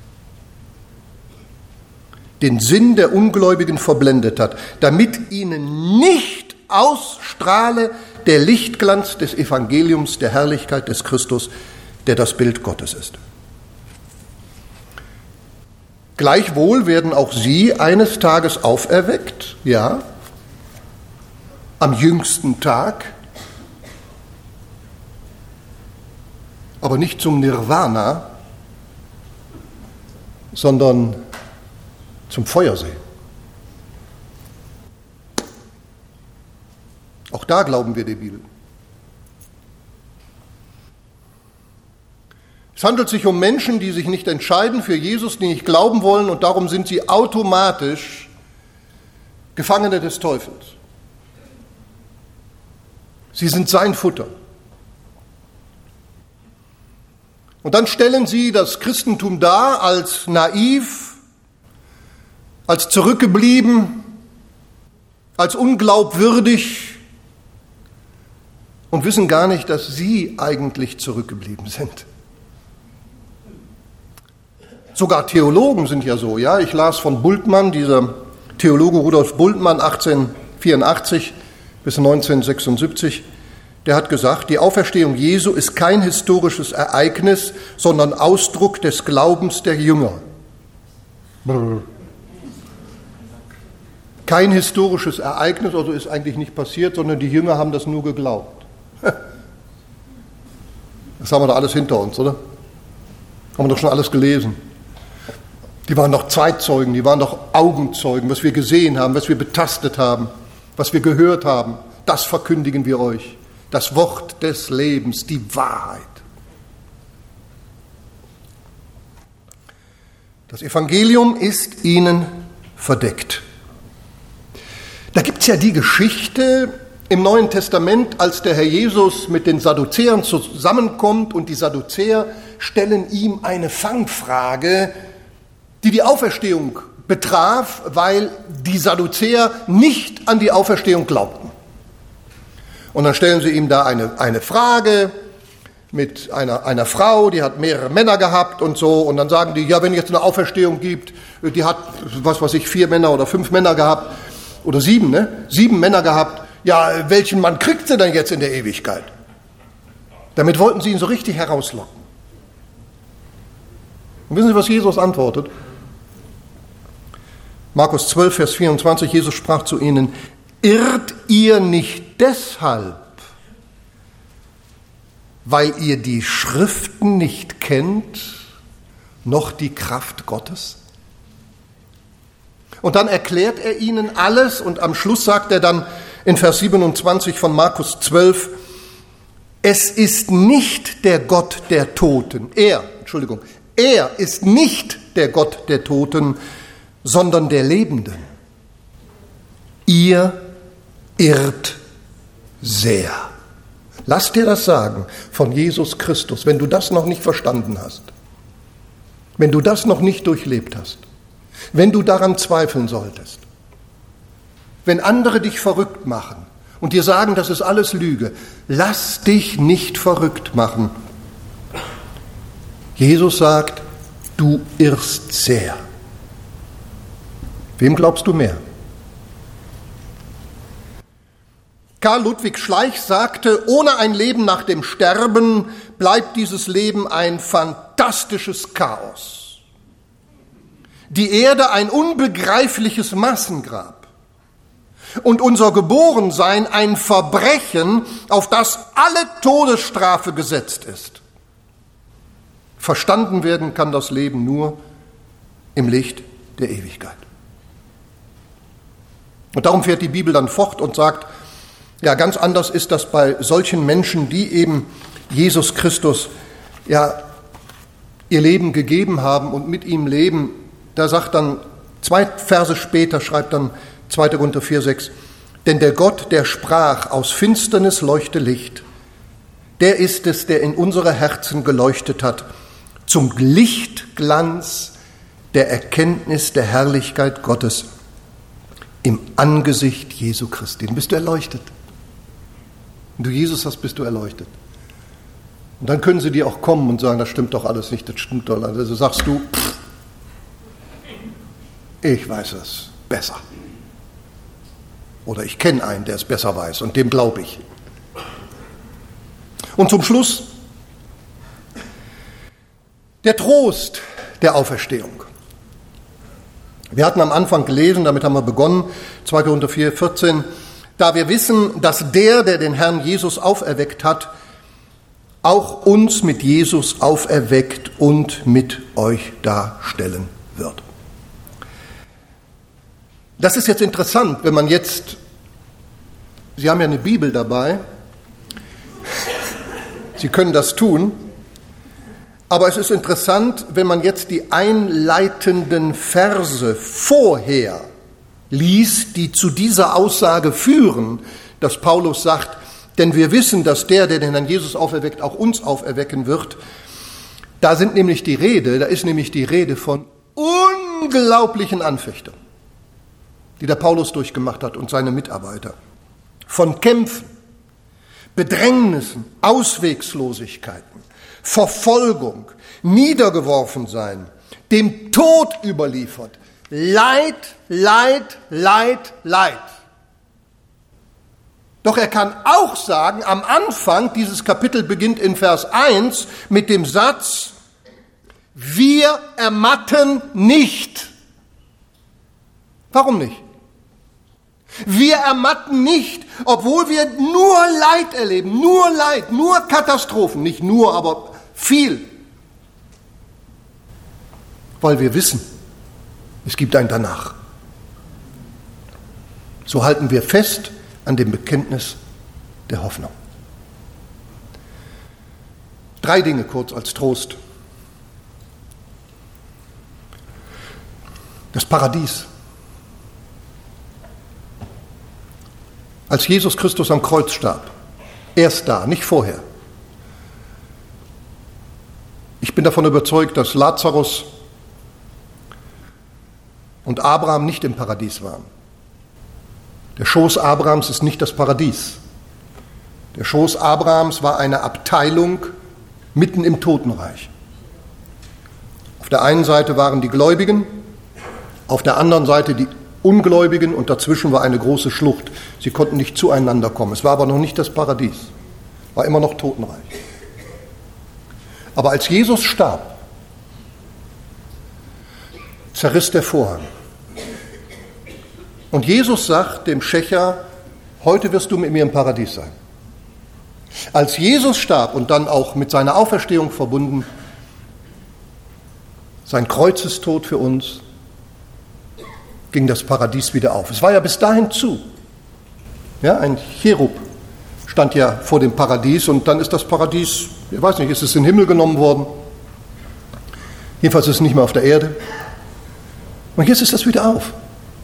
den Sinn der Ungläubigen verblendet hat, damit ihnen nicht ausstrahle der Lichtglanz des Evangeliums, der Herrlichkeit des Christus, der das Bild Gottes ist. Gleichwohl werden auch sie eines Tages auferweckt, ja, am jüngsten Tag, aber nicht zum Nirvana, sondern zum Feuersee. Auch da glauben wir der Bibel. Es handelt sich um Menschen, die sich nicht entscheiden für Jesus, die nicht glauben wollen, und darum sind sie automatisch Gefangene des Teufels. Sie sind sein Futter. Und dann stellen sie das Christentum dar als naiv, als zurückgeblieben, als unglaubwürdig und wissen gar nicht, dass sie eigentlich zurückgeblieben sind. Sogar Theologen sind ja so, ja. Ich las von Bultmann, dieser Theologe Rudolf Bultmann, 1884 bis 1976, der hat gesagt, die Auferstehung Jesu ist kein historisches Ereignis, sondern Ausdruck des Glaubens der Jünger. Kein historisches Ereignis, also ist eigentlich nicht passiert, sondern die Jünger haben das nur geglaubt. Das haben wir doch alles hinter uns, oder? Haben wir doch schon alles gelesen. Die waren doch Zeitzeugen, die waren doch Augenzeugen, was wir gesehen haben, was wir betastet haben, was wir gehört haben, das verkündigen wir euch. Das Wort des Lebens, die Wahrheit. Das Evangelium ist ihnen verdeckt. Da gibt es ja die Geschichte im Neuen Testament, als der Herr Jesus mit den Sadduzäern zusammenkommt und die Sadduzäer stellen ihm eine Fangfrage, die die Auferstehung betraf, weil die Sadduzäer nicht an die Auferstehung glaubten. Und dann stellen sie ihm da eine Frage mit einer Frau, die hat mehrere Männer gehabt und so. Und dann sagen die, ja, wenn es jetzt eine Auferstehung gibt, die hat, 4 Männer oder 5 Männer gehabt, oder 7, ne? 7 Männer gehabt. Ja, welchen Mann kriegt sie denn jetzt in der Ewigkeit? Damit wollten sie ihn so richtig herauslocken. Und wissen Sie, was Jesus antwortet? Markus 12, Vers 24, Jesus sprach zu ihnen: Irrt ihr nicht deshalb, weil ihr die Schriften nicht kennt, noch die Kraft Gottes? Und dann erklärt er ihnen alles und am Schluss sagt er dann in Vers 27 von Markus 12, es ist nicht der Gott der Toten, er ist nicht der Gott der Toten, sondern der Lebenden. Ihr irrt sehr. Lass dir das sagen von Jesus Christus, wenn du das noch nicht verstanden hast, wenn du das noch nicht durchlebt hast, wenn du daran zweifeln solltest, wenn andere dich verrückt machen und dir sagen, das ist alles Lüge, lass dich nicht verrückt machen. Jesus sagt, du irrst sehr. Wem glaubst du mehr? Karl Ludwig Schleich sagte, ohne ein Leben nach dem Sterben bleibt dieses Leben ein fantastisches Chaos. Die Erde ein unbegreifliches Massengrab und unser Geborensein ein Verbrechen, auf das alle Todesstrafe gesetzt ist. Verstanden werden kann das Leben nur im Licht der Ewigkeit. Und darum fährt die Bibel dann fort und sagt, ja, ganz anders ist das bei solchen Menschen, die eben Jesus Christus ja ihr Leben gegeben haben und mit ihm leben. Da sagt dann, 2 Verse später schreibt dann 2. Korinther 4,6, denn der Gott, der sprach, aus Finsternis leuchte Licht, der ist es, der in unsere Herzen geleuchtet hat, zum Lichtglanz der Erkenntnis der Herrlichkeit Gottes im Angesicht Jesu Christi. Dann bist du erleuchtet. Wenn du Jesus hast, bist du erleuchtet. Und dann können sie dir auch kommen und sagen, das stimmt doch alles nicht, das stimmt doch alles. Also sagst du, ich weiß es besser. Oder ich kenne einen, der es besser weiß und dem glaube ich. Und zum Schluss der Trost der Auferstehung. Wir hatten am Anfang gelesen, damit haben wir begonnen, 2. Korinther 4,14, da wir wissen, dass der den Herrn Jesus auferweckt hat, auch uns mit Jesus auferweckt und mit euch darstellen wird. Das ist jetzt interessant, wenn man jetzt, Sie haben ja eine Bibel dabei, Sie können das tun, aber es ist interessant, wenn man jetzt die einleitenden Verse vorher liest, die zu dieser Aussage führen, dass Paulus sagt, denn wir wissen, dass der den Herrn Jesus auferweckt, auch uns auferwecken wird. Da ist nämlich die Rede von unglaublichen Anfechtungen, die der Paulus durchgemacht hat und seine Mitarbeiter. Von Kämpfen, Bedrängnissen, Auswegslosigkeiten, Verfolgung, niedergeworfen sein, dem Tod überliefert, Leid, Leid, Leid, Leid. Doch er kann auch sagen, am Anfang, dieses Kapitel beginnt in Vers 1 mit dem Satz, wir ermatten nicht. Warum nicht? Wir ermatten nicht, obwohl wir nur Leid erleben, nur Katastrophen, nicht nur, aber viel. Weil wir wissen, es gibt ein Danach. So halten wir fest an dem Bekenntnis der Hoffnung. 3 Dinge kurz als Trost. Das Paradies. Als Jesus Christus am Kreuz starb, erst da, nicht vorher. Ich bin davon überzeugt, dass Lazarus und Abraham nicht im Paradies waren. Der Schoß Abrahams ist nicht das Paradies. Der Schoß Abrahams war eine Abteilung mitten im Totenreich. Auf der einen Seite waren die Gläubigen, auf der anderen Seite die Ungläubigen und dazwischen war eine große Schlucht. Sie konnten nicht zueinander kommen. Es war aber noch nicht das Paradies, war immer noch Totenreich. Aber als Jesus starb, zerriss der Vorhang. Und Jesus sagt dem Schächer, heute wirst du mit mir im Paradies sein. Als Jesus starb und dann auch mit seiner Auferstehung verbunden, sein Kreuzestod für uns, ging das Paradies wieder auf. Es war ja bis dahin zu. Ja, ein Cherub stand ja vor dem Paradies und dann ist das Paradies, ich weiß nicht, ist es in den Himmel genommen worden? Jedenfalls ist es nicht mehr auf der Erde. Und jetzt ist das wieder auf.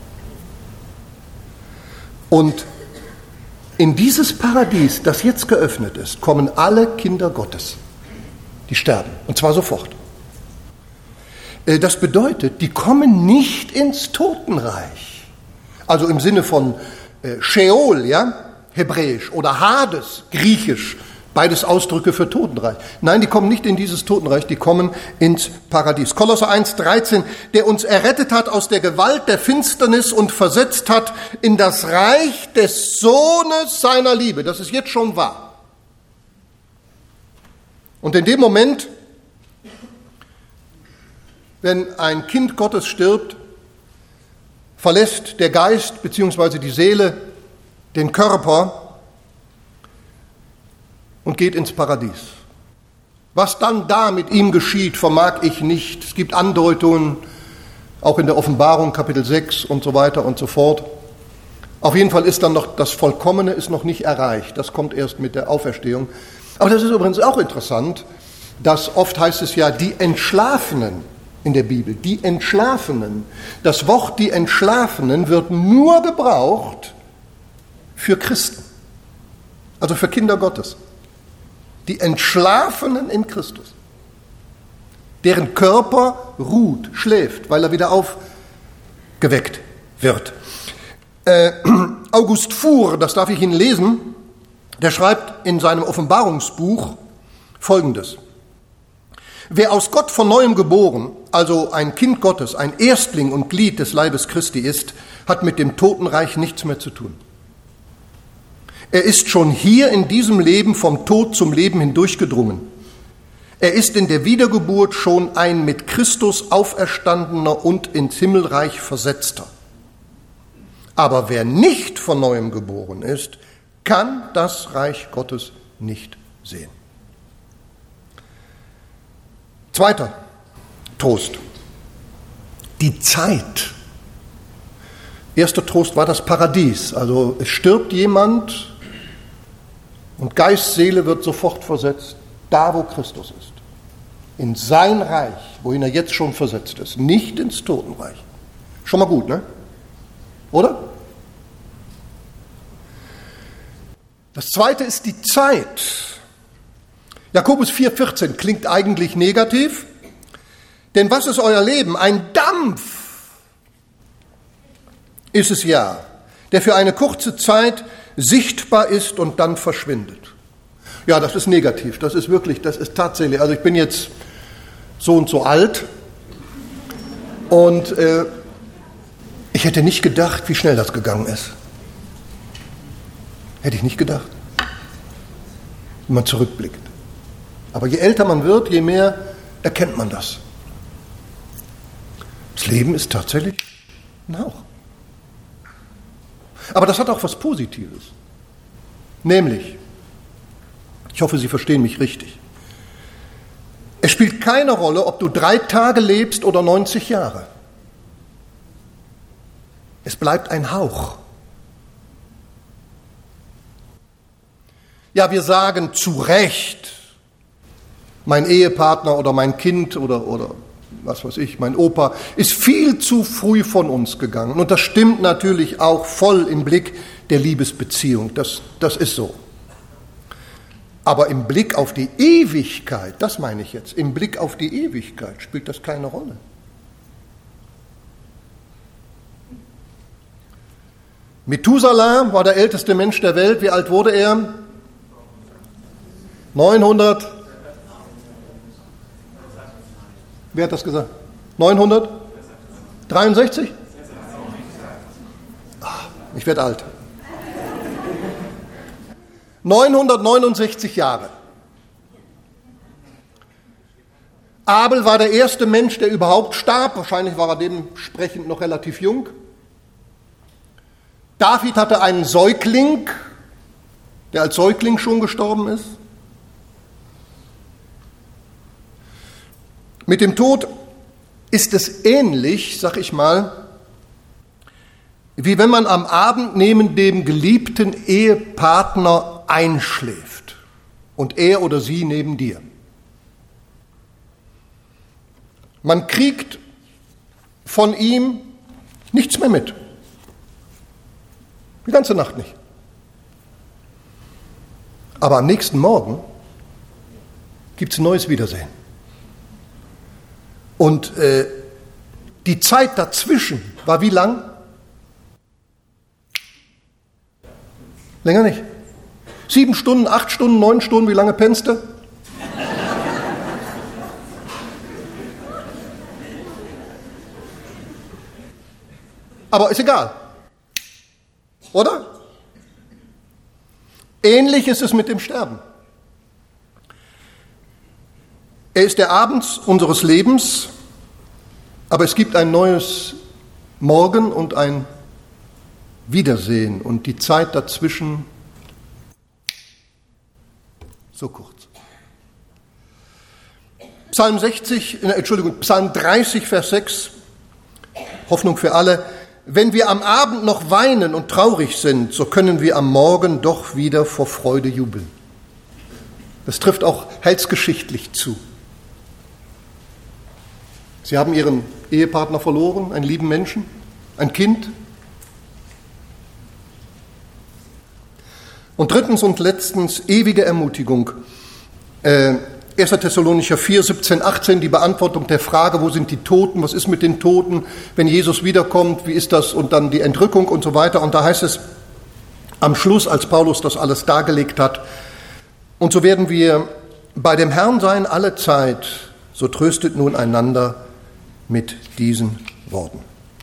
Und in dieses Paradies, das jetzt geöffnet ist, kommen alle Kinder Gottes, die sterben, und zwar sofort. Das bedeutet, die kommen nicht ins Totenreich, also im Sinne von Sheol, ja, hebräisch, oder Hades, griechisch, beides Ausdrücke für Totenreich. Nein, die kommen nicht in dieses Totenreich, die kommen ins Paradies. Kolosser 1,13, der uns errettet hat aus der Gewalt der Finsternis und versetzt hat in das Reich des Sohnes seiner Liebe. Das ist jetzt schon wahr. Und in dem Moment, wenn ein Kind Gottes stirbt, verlässt der Geist bzw. die Seele den Körper und geht ins Paradies. Was dann da mit ihm geschieht, vermag ich nicht. Es gibt Andeutungen, auch in der Offenbarung, Kapitel 6 und so weiter und so fort. Auf jeden Fall ist dann noch das Vollkommene ist noch nicht erreicht. Das kommt erst mit der Auferstehung. Aber das ist übrigens auch interessant, dass oft heißt es ja, die Entschlafenen in der Bibel, die Entschlafenen. Das Wort die Entschlafenen wird nur gebraucht für Christen, also für Kinder Gottes. Die Entschlafenen in Christus, deren Körper ruht, schläft, weil er wieder aufgeweckt wird. August Fuhr, das darf ich Ihnen lesen, der schreibt in seinem Offenbarungsbuch Folgendes. Wer aus Gott von Neuem geboren, also ein Kind Gottes, ein Erstling und Glied des Leibes Christi ist, hat mit dem Totenreich nichts mehr zu tun. Er ist schon hier in diesem Leben vom Tod zum Leben hindurchgedrungen. Er ist in der Wiedergeburt schon ein mit Christus auferstandener und ins Himmelreich versetzter. Aber wer nicht von Neuem geboren ist, kann das Reich Gottes nicht sehen. Zweiter Trost, die Zeit. Erster Trost war das Paradies, also es stirbt jemand und Geist, Seele wird sofort versetzt, da wo Christus ist, in sein Reich, wohin er jetzt schon versetzt ist, nicht ins Totenreich. Schon mal gut, ne? Oder? Das zweite ist die Zeit. Jakobus 4,14 klingt eigentlich negativ, denn was ist euer Leben? Ein Dampf ist es ja, der für eine kurze Zeit sichtbar ist und dann verschwindet. Ja, das ist negativ, das ist wirklich, das ist tatsächlich, also ich bin jetzt so und so alt und ich hätte nicht gedacht, wie schnell das gegangen ist. Hätte ich nicht gedacht, wenn man zurückblickt. Aber je älter man wird, je mehr erkennt man das. Das Leben ist tatsächlich ein Hauch. Aber das hat auch was Positives. Nämlich, ich hoffe, Sie verstehen mich richtig, es spielt keine Rolle, ob du 3 Tage lebst oder 90 Jahre. Es bleibt ein Hauch. Ja, wir sagen zu Recht, mein Ehepartner oder mein Kind oder was weiß ich, mein Opa, ist viel zu früh von uns gegangen. Und das stimmt natürlich auch voll im Blick der Liebesbeziehung. Das ist so. Aber im Blick auf die Ewigkeit, das meine ich jetzt, im Blick auf die Ewigkeit spielt das keine Rolle. Methuselah war der älteste Mensch der Welt. Wie alt wurde er? 900. Wer hat das gesagt? 963? Ich werde alt. 969 Jahre. Abel war der erste Mensch, der überhaupt starb. Wahrscheinlich war er dementsprechend noch relativ jung. David hatte einen Säugling, der als Säugling schon gestorben ist. Mit dem Tod ist es ähnlich, sag ich mal, wie wenn man am Abend neben dem geliebten Ehepartner einschläft und er oder sie neben dir. Man kriegt von ihm nichts mehr mit. Die ganze Nacht nicht. Aber am nächsten Morgen gibt es ein neues Wiedersehen. Und die Zeit dazwischen war wie lang? Länger nicht. 7 Stunden, 8 Stunden, 9 Stunden, wie lange pennst du? Aber ist egal. Oder? Ähnlich ist es mit dem Sterben. Er ist der Abend unseres Lebens, aber es gibt ein neues Morgen und ein Wiedersehen und die Zeit dazwischen so kurz. Psalm 30, Vers 6, Hoffnung für alle. Wenn wir am Abend noch weinen und traurig sind, so können wir am Morgen doch wieder vor Freude jubeln. Das trifft auch heilsgeschichtlich zu. Sie haben Ihren Ehepartner verloren, einen lieben Menschen, ein Kind. Und drittens und letztens ewige Ermutigung. 1. Thessalonicher 4, 17, 18, die Beantwortung der Frage, wo sind die Toten, was ist mit den Toten, wenn Jesus wiederkommt, wie ist das, und dann die Entrückung und so weiter. Und da heißt es am Schluss, als Paulus das alles dargelegt hat, und so werden wir bei dem Herrn sein alle Zeit, so tröstet nun einander mit diesen Worten.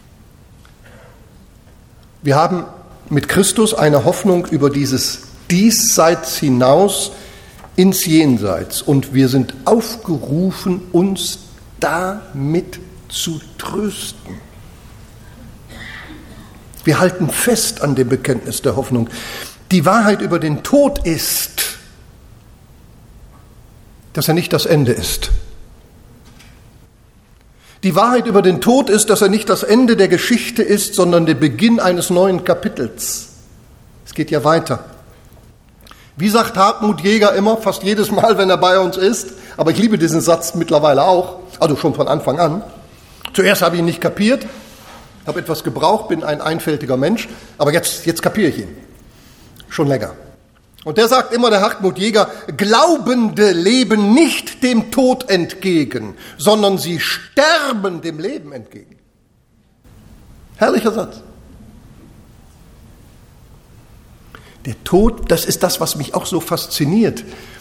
Wir haben mit Christus eine Hoffnung über dieses Diesseits hinaus ins Jenseits. Und wir sind aufgerufen, uns damit zu trösten. Wir halten fest an dem Bekenntnis der Hoffnung. Die Wahrheit über den Tod ist, dass er nicht das Ende ist. Die Wahrheit über den Tod ist, dass er nicht das Ende der Geschichte ist, sondern der Beginn eines neuen Kapitels. Es geht ja weiter. Wie sagt Hartmut Jäger immer, fast jedes Mal, wenn er bei uns ist, aber ich liebe diesen Satz mittlerweile auch, also schon von Anfang an. Zuerst habe ich ihn nicht kapiert, habe etwas gebraucht, bin ein einfältiger Mensch, aber jetzt kapiere ich ihn. Schon länger. Und der sagt immer, der Hartmut Jäger, Glaubende leben nicht dem Tod entgegen, sondern sie sterben dem Leben entgegen. Herrlicher Satz. Der Tod, das ist das, was mich auch so fasziniert.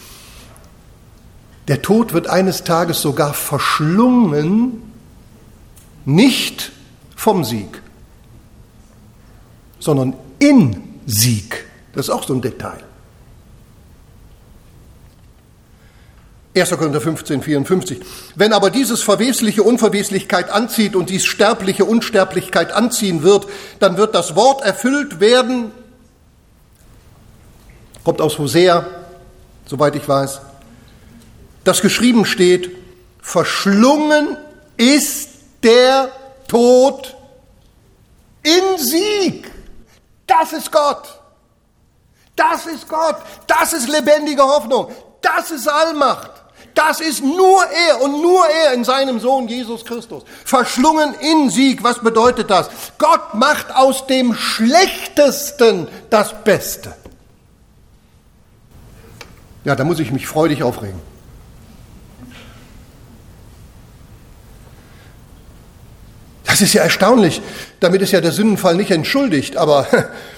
Der Tod wird eines Tages sogar verschlungen, nicht vom Sieg, sondern in Sieg. Das ist auch so ein Detail. 1. Korinther 15, 54. Wenn aber dieses Verwesliche Unverweslichkeit anzieht und dies Sterbliche Unsterblichkeit anziehen wird, dann wird das Wort erfüllt werden, kommt aus Hosea, soweit ich weiß, das geschrieben steht, verschlungen ist der Tod in Sieg. Das ist Gott. Das ist Gott. Das ist lebendige Hoffnung. Das ist Allmacht. Das ist nur er und nur er in seinem Sohn Jesus Christus. Verschlungen in Sieg. Was bedeutet das? Gott macht aus dem Schlechtesten das Beste. Ja, da muss ich mich freudig aufregen. Das ist ja erstaunlich. Damit ist ja der Sündenfall nicht entschuldigt, aber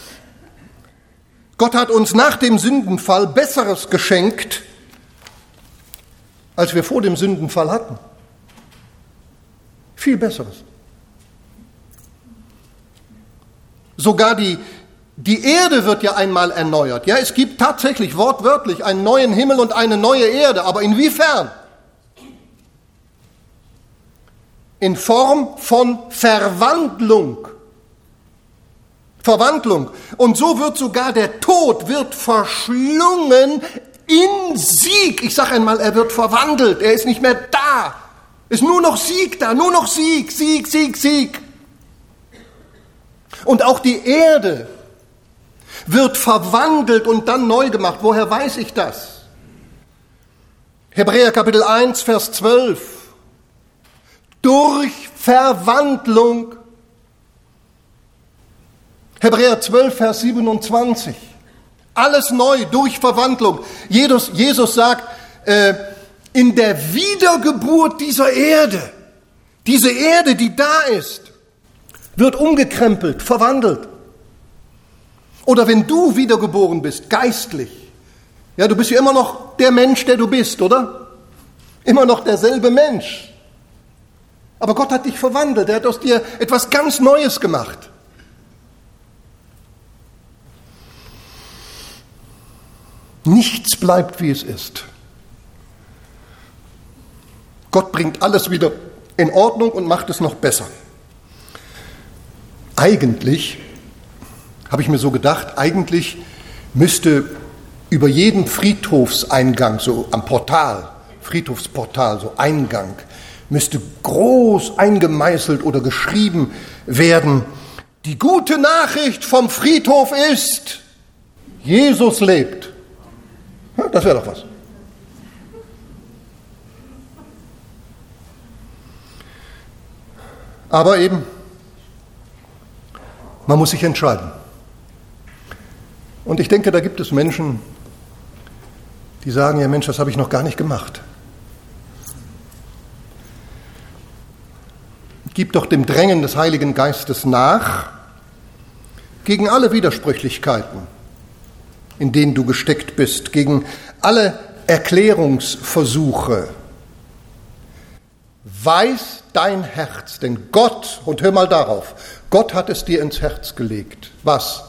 Gott hat uns nach dem Sündenfall Besseres geschenkt, als wir vor dem Sündenfall hatten. Viel Besseres. Sogar die Erde wird ja einmal erneuert. Ja, es gibt tatsächlich wortwörtlich einen neuen Himmel und eine neue Erde. Aber inwiefern? in Form von Verwandlung. Verwandlung. Und so wird sogar der Tod wird verschlungen in Sieg. Ich sage einmal, er wird verwandelt. Er ist nicht mehr da. Ist nur noch Sieg da, nur noch Sieg, Sieg, Sieg, Sieg. Und auch die Erde wird verwandelt und dann neu gemacht. Woher weiß ich das? Hebräer Kapitel 1, Vers 12. Durch Verwandlung. Hebräer 12, Vers 27. Alles neu durch Verwandlung. Jesus sagt, in der Wiedergeburt dieser Erde, diese Erde, die da ist, wird umgekrempelt, verwandelt. Oder wenn du wiedergeboren bist, geistlich, ja, du bist ja immer noch der Mensch, der du bist, oder? Immer noch derselbe Mensch. Aber Gott hat dich verwandelt, er hat aus dir etwas ganz Neues gemacht. Nichts bleibt, wie es ist. Gott bringt alles wieder in Ordnung und macht es noch besser. Eigentlich, habe ich mir so gedacht, eigentlich müsste über jeden Friedhofseingang, so am Portal, Friedhofsportal, so Eingang, müsste groß eingemeißelt oder geschrieben werden: Die gute Nachricht vom Friedhof ist, Jesus lebt. Ja, das wäre doch was. Aber eben, man muss sich entscheiden. Und ich denke, da gibt es Menschen, die sagen, ja Mensch, das habe ich noch gar nicht gemacht. Gib doch dem Drängen des Heiligen Geistes nach, gegen alle Widersprüchlichkeiten, in denen du gesteckt bist, gegen alle Erklärungsversuche. Weiß dein Herz, denn Gott, und hör mal darauf, Gott hat es dir ins Herz gelegt. Was?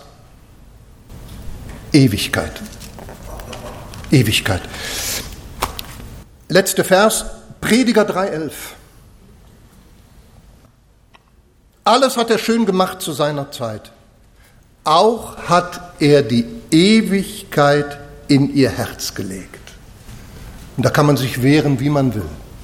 Ewigkeit. Ewigkeit. Letzter Vers, Prediger 3,11. Alles hat er schön gemacht zu seiner Zeit. Auch hat er die Ewigkeit in ihr Herz gelegt. Und da kann man sich wehren, wie man will.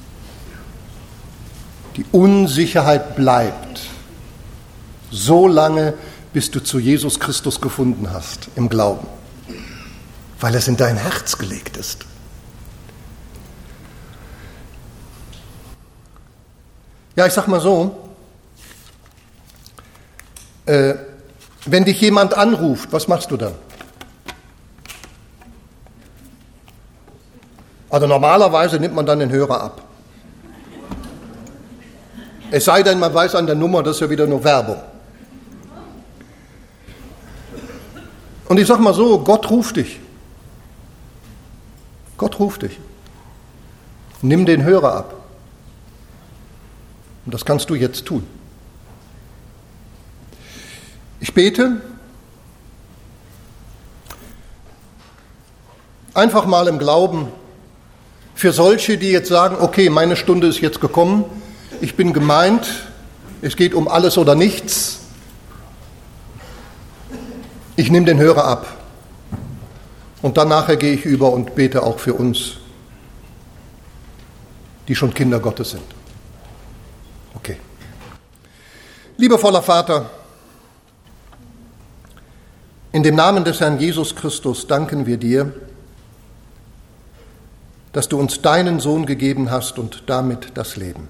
Die Unsicherheit bleibt, so lange, bis du zu Jesus Christus gefunden hast, im Glauben, weil es in dein Herz gelegt ist. Ja, ich sag mal so, wenn dich jemand anruft, was machst du dann? Also normalerweise nimmt man dann den Hörer ab. Es sei denn, man weiß an der Nummer, das ist ja wieder nur Werbung. Und ich sage mal so, Gott ruft dich. Gott ruft dich. Nimm den Hörer ab. Und das kannst du jetzt tun. Ich bete einfach mal im Glauben für solche, die jetzt sagen, okay, meine Stunde ist jetzt gekommen, ich bin gemeint, es geht um alles oder nichts. Ich nehme den Hörer ab. Und dann nachher gehe ich über und bete auch für uns, die schon Kinder Gottes sind. Okay. Liebevoller Vater, in dem Namen des Herrn Jesus Christus danken wir dir, dass du uns deinen Sohn gegeben hast und damit das Leben.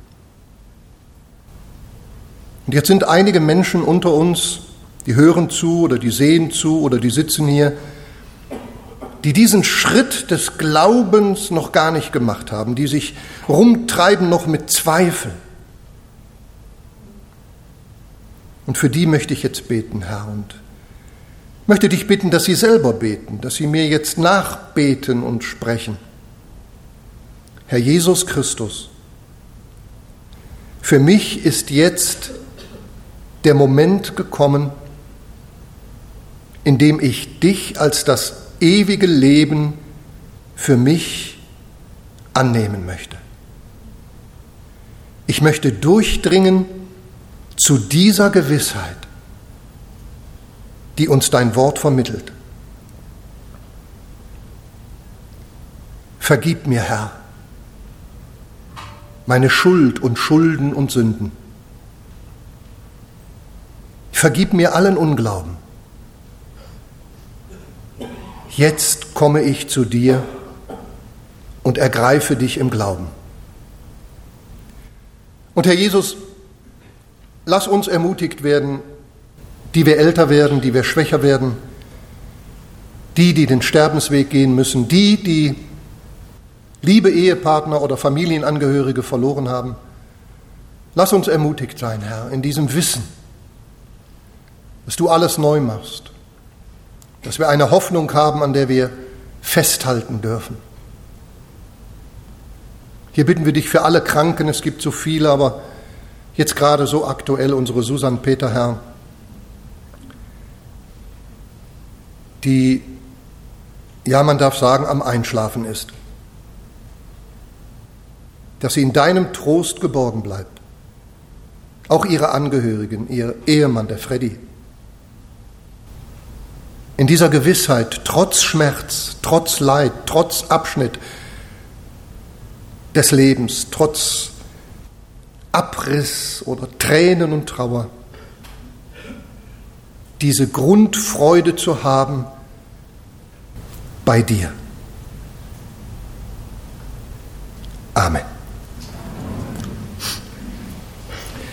Und jetzt sind einige Menschen unter uns, die hören zu oder die sehen zu oder die sitzen hier, die diesen Schritt des Glaubens noch gar nicht gemacht haben, die sich rumtreiben noch mit Zweifeln. Und für die möchte ich jetzt beten, Herr, und möchte dich bitten, dass sie selber beten, dass sie mir jetzt nachbeten und sprechen. Herr Jesus Christus, für mich ist jetzt der Moment gekommen, in dem ich dich als das ewige Leben für mich annehmen möchte. Ich möchte durchdringen zu dieser Gewissheit, die uns dein Wort vermittelt. Vergib mir, Herr, meine Schuld und Schulden und Sünden. Vergib mir allen Unglauben. Jetzt komme ich zu dir und ergreife dich im Glauben. Und Herr Jesus, lass uns ermutigt werden, die wir älter werden, die wir schwächer werden, die den Sterbensweg gehen müssen, die liebe Ehepartner oder Familienangehörige verloren haben. Lass uns ermutigt sein, Herr, in diesem Wissen, dass du alles neu machst, dass wir eine Hoffnung haben, an der wir festhalten dürfen. Hier bitten wir dich für alle Kranken, es gibt so viele, aber jetzt gerade so aktuell unsere Susanne Peter, Herr, die, ja man darf sagen, am Einschlafen ist. Dass sie in deinem Trost geborgen bleibt. Auch ihre Angehörigen, ihr Ehemann, der Freddy. In dieser Gewissheit, trotz Schmerz, trotz Leid, trotz Abschnitt des Lebens, trotz Abriss oder Tränen und Trauer, diese Grundfreude zu haben bei dir.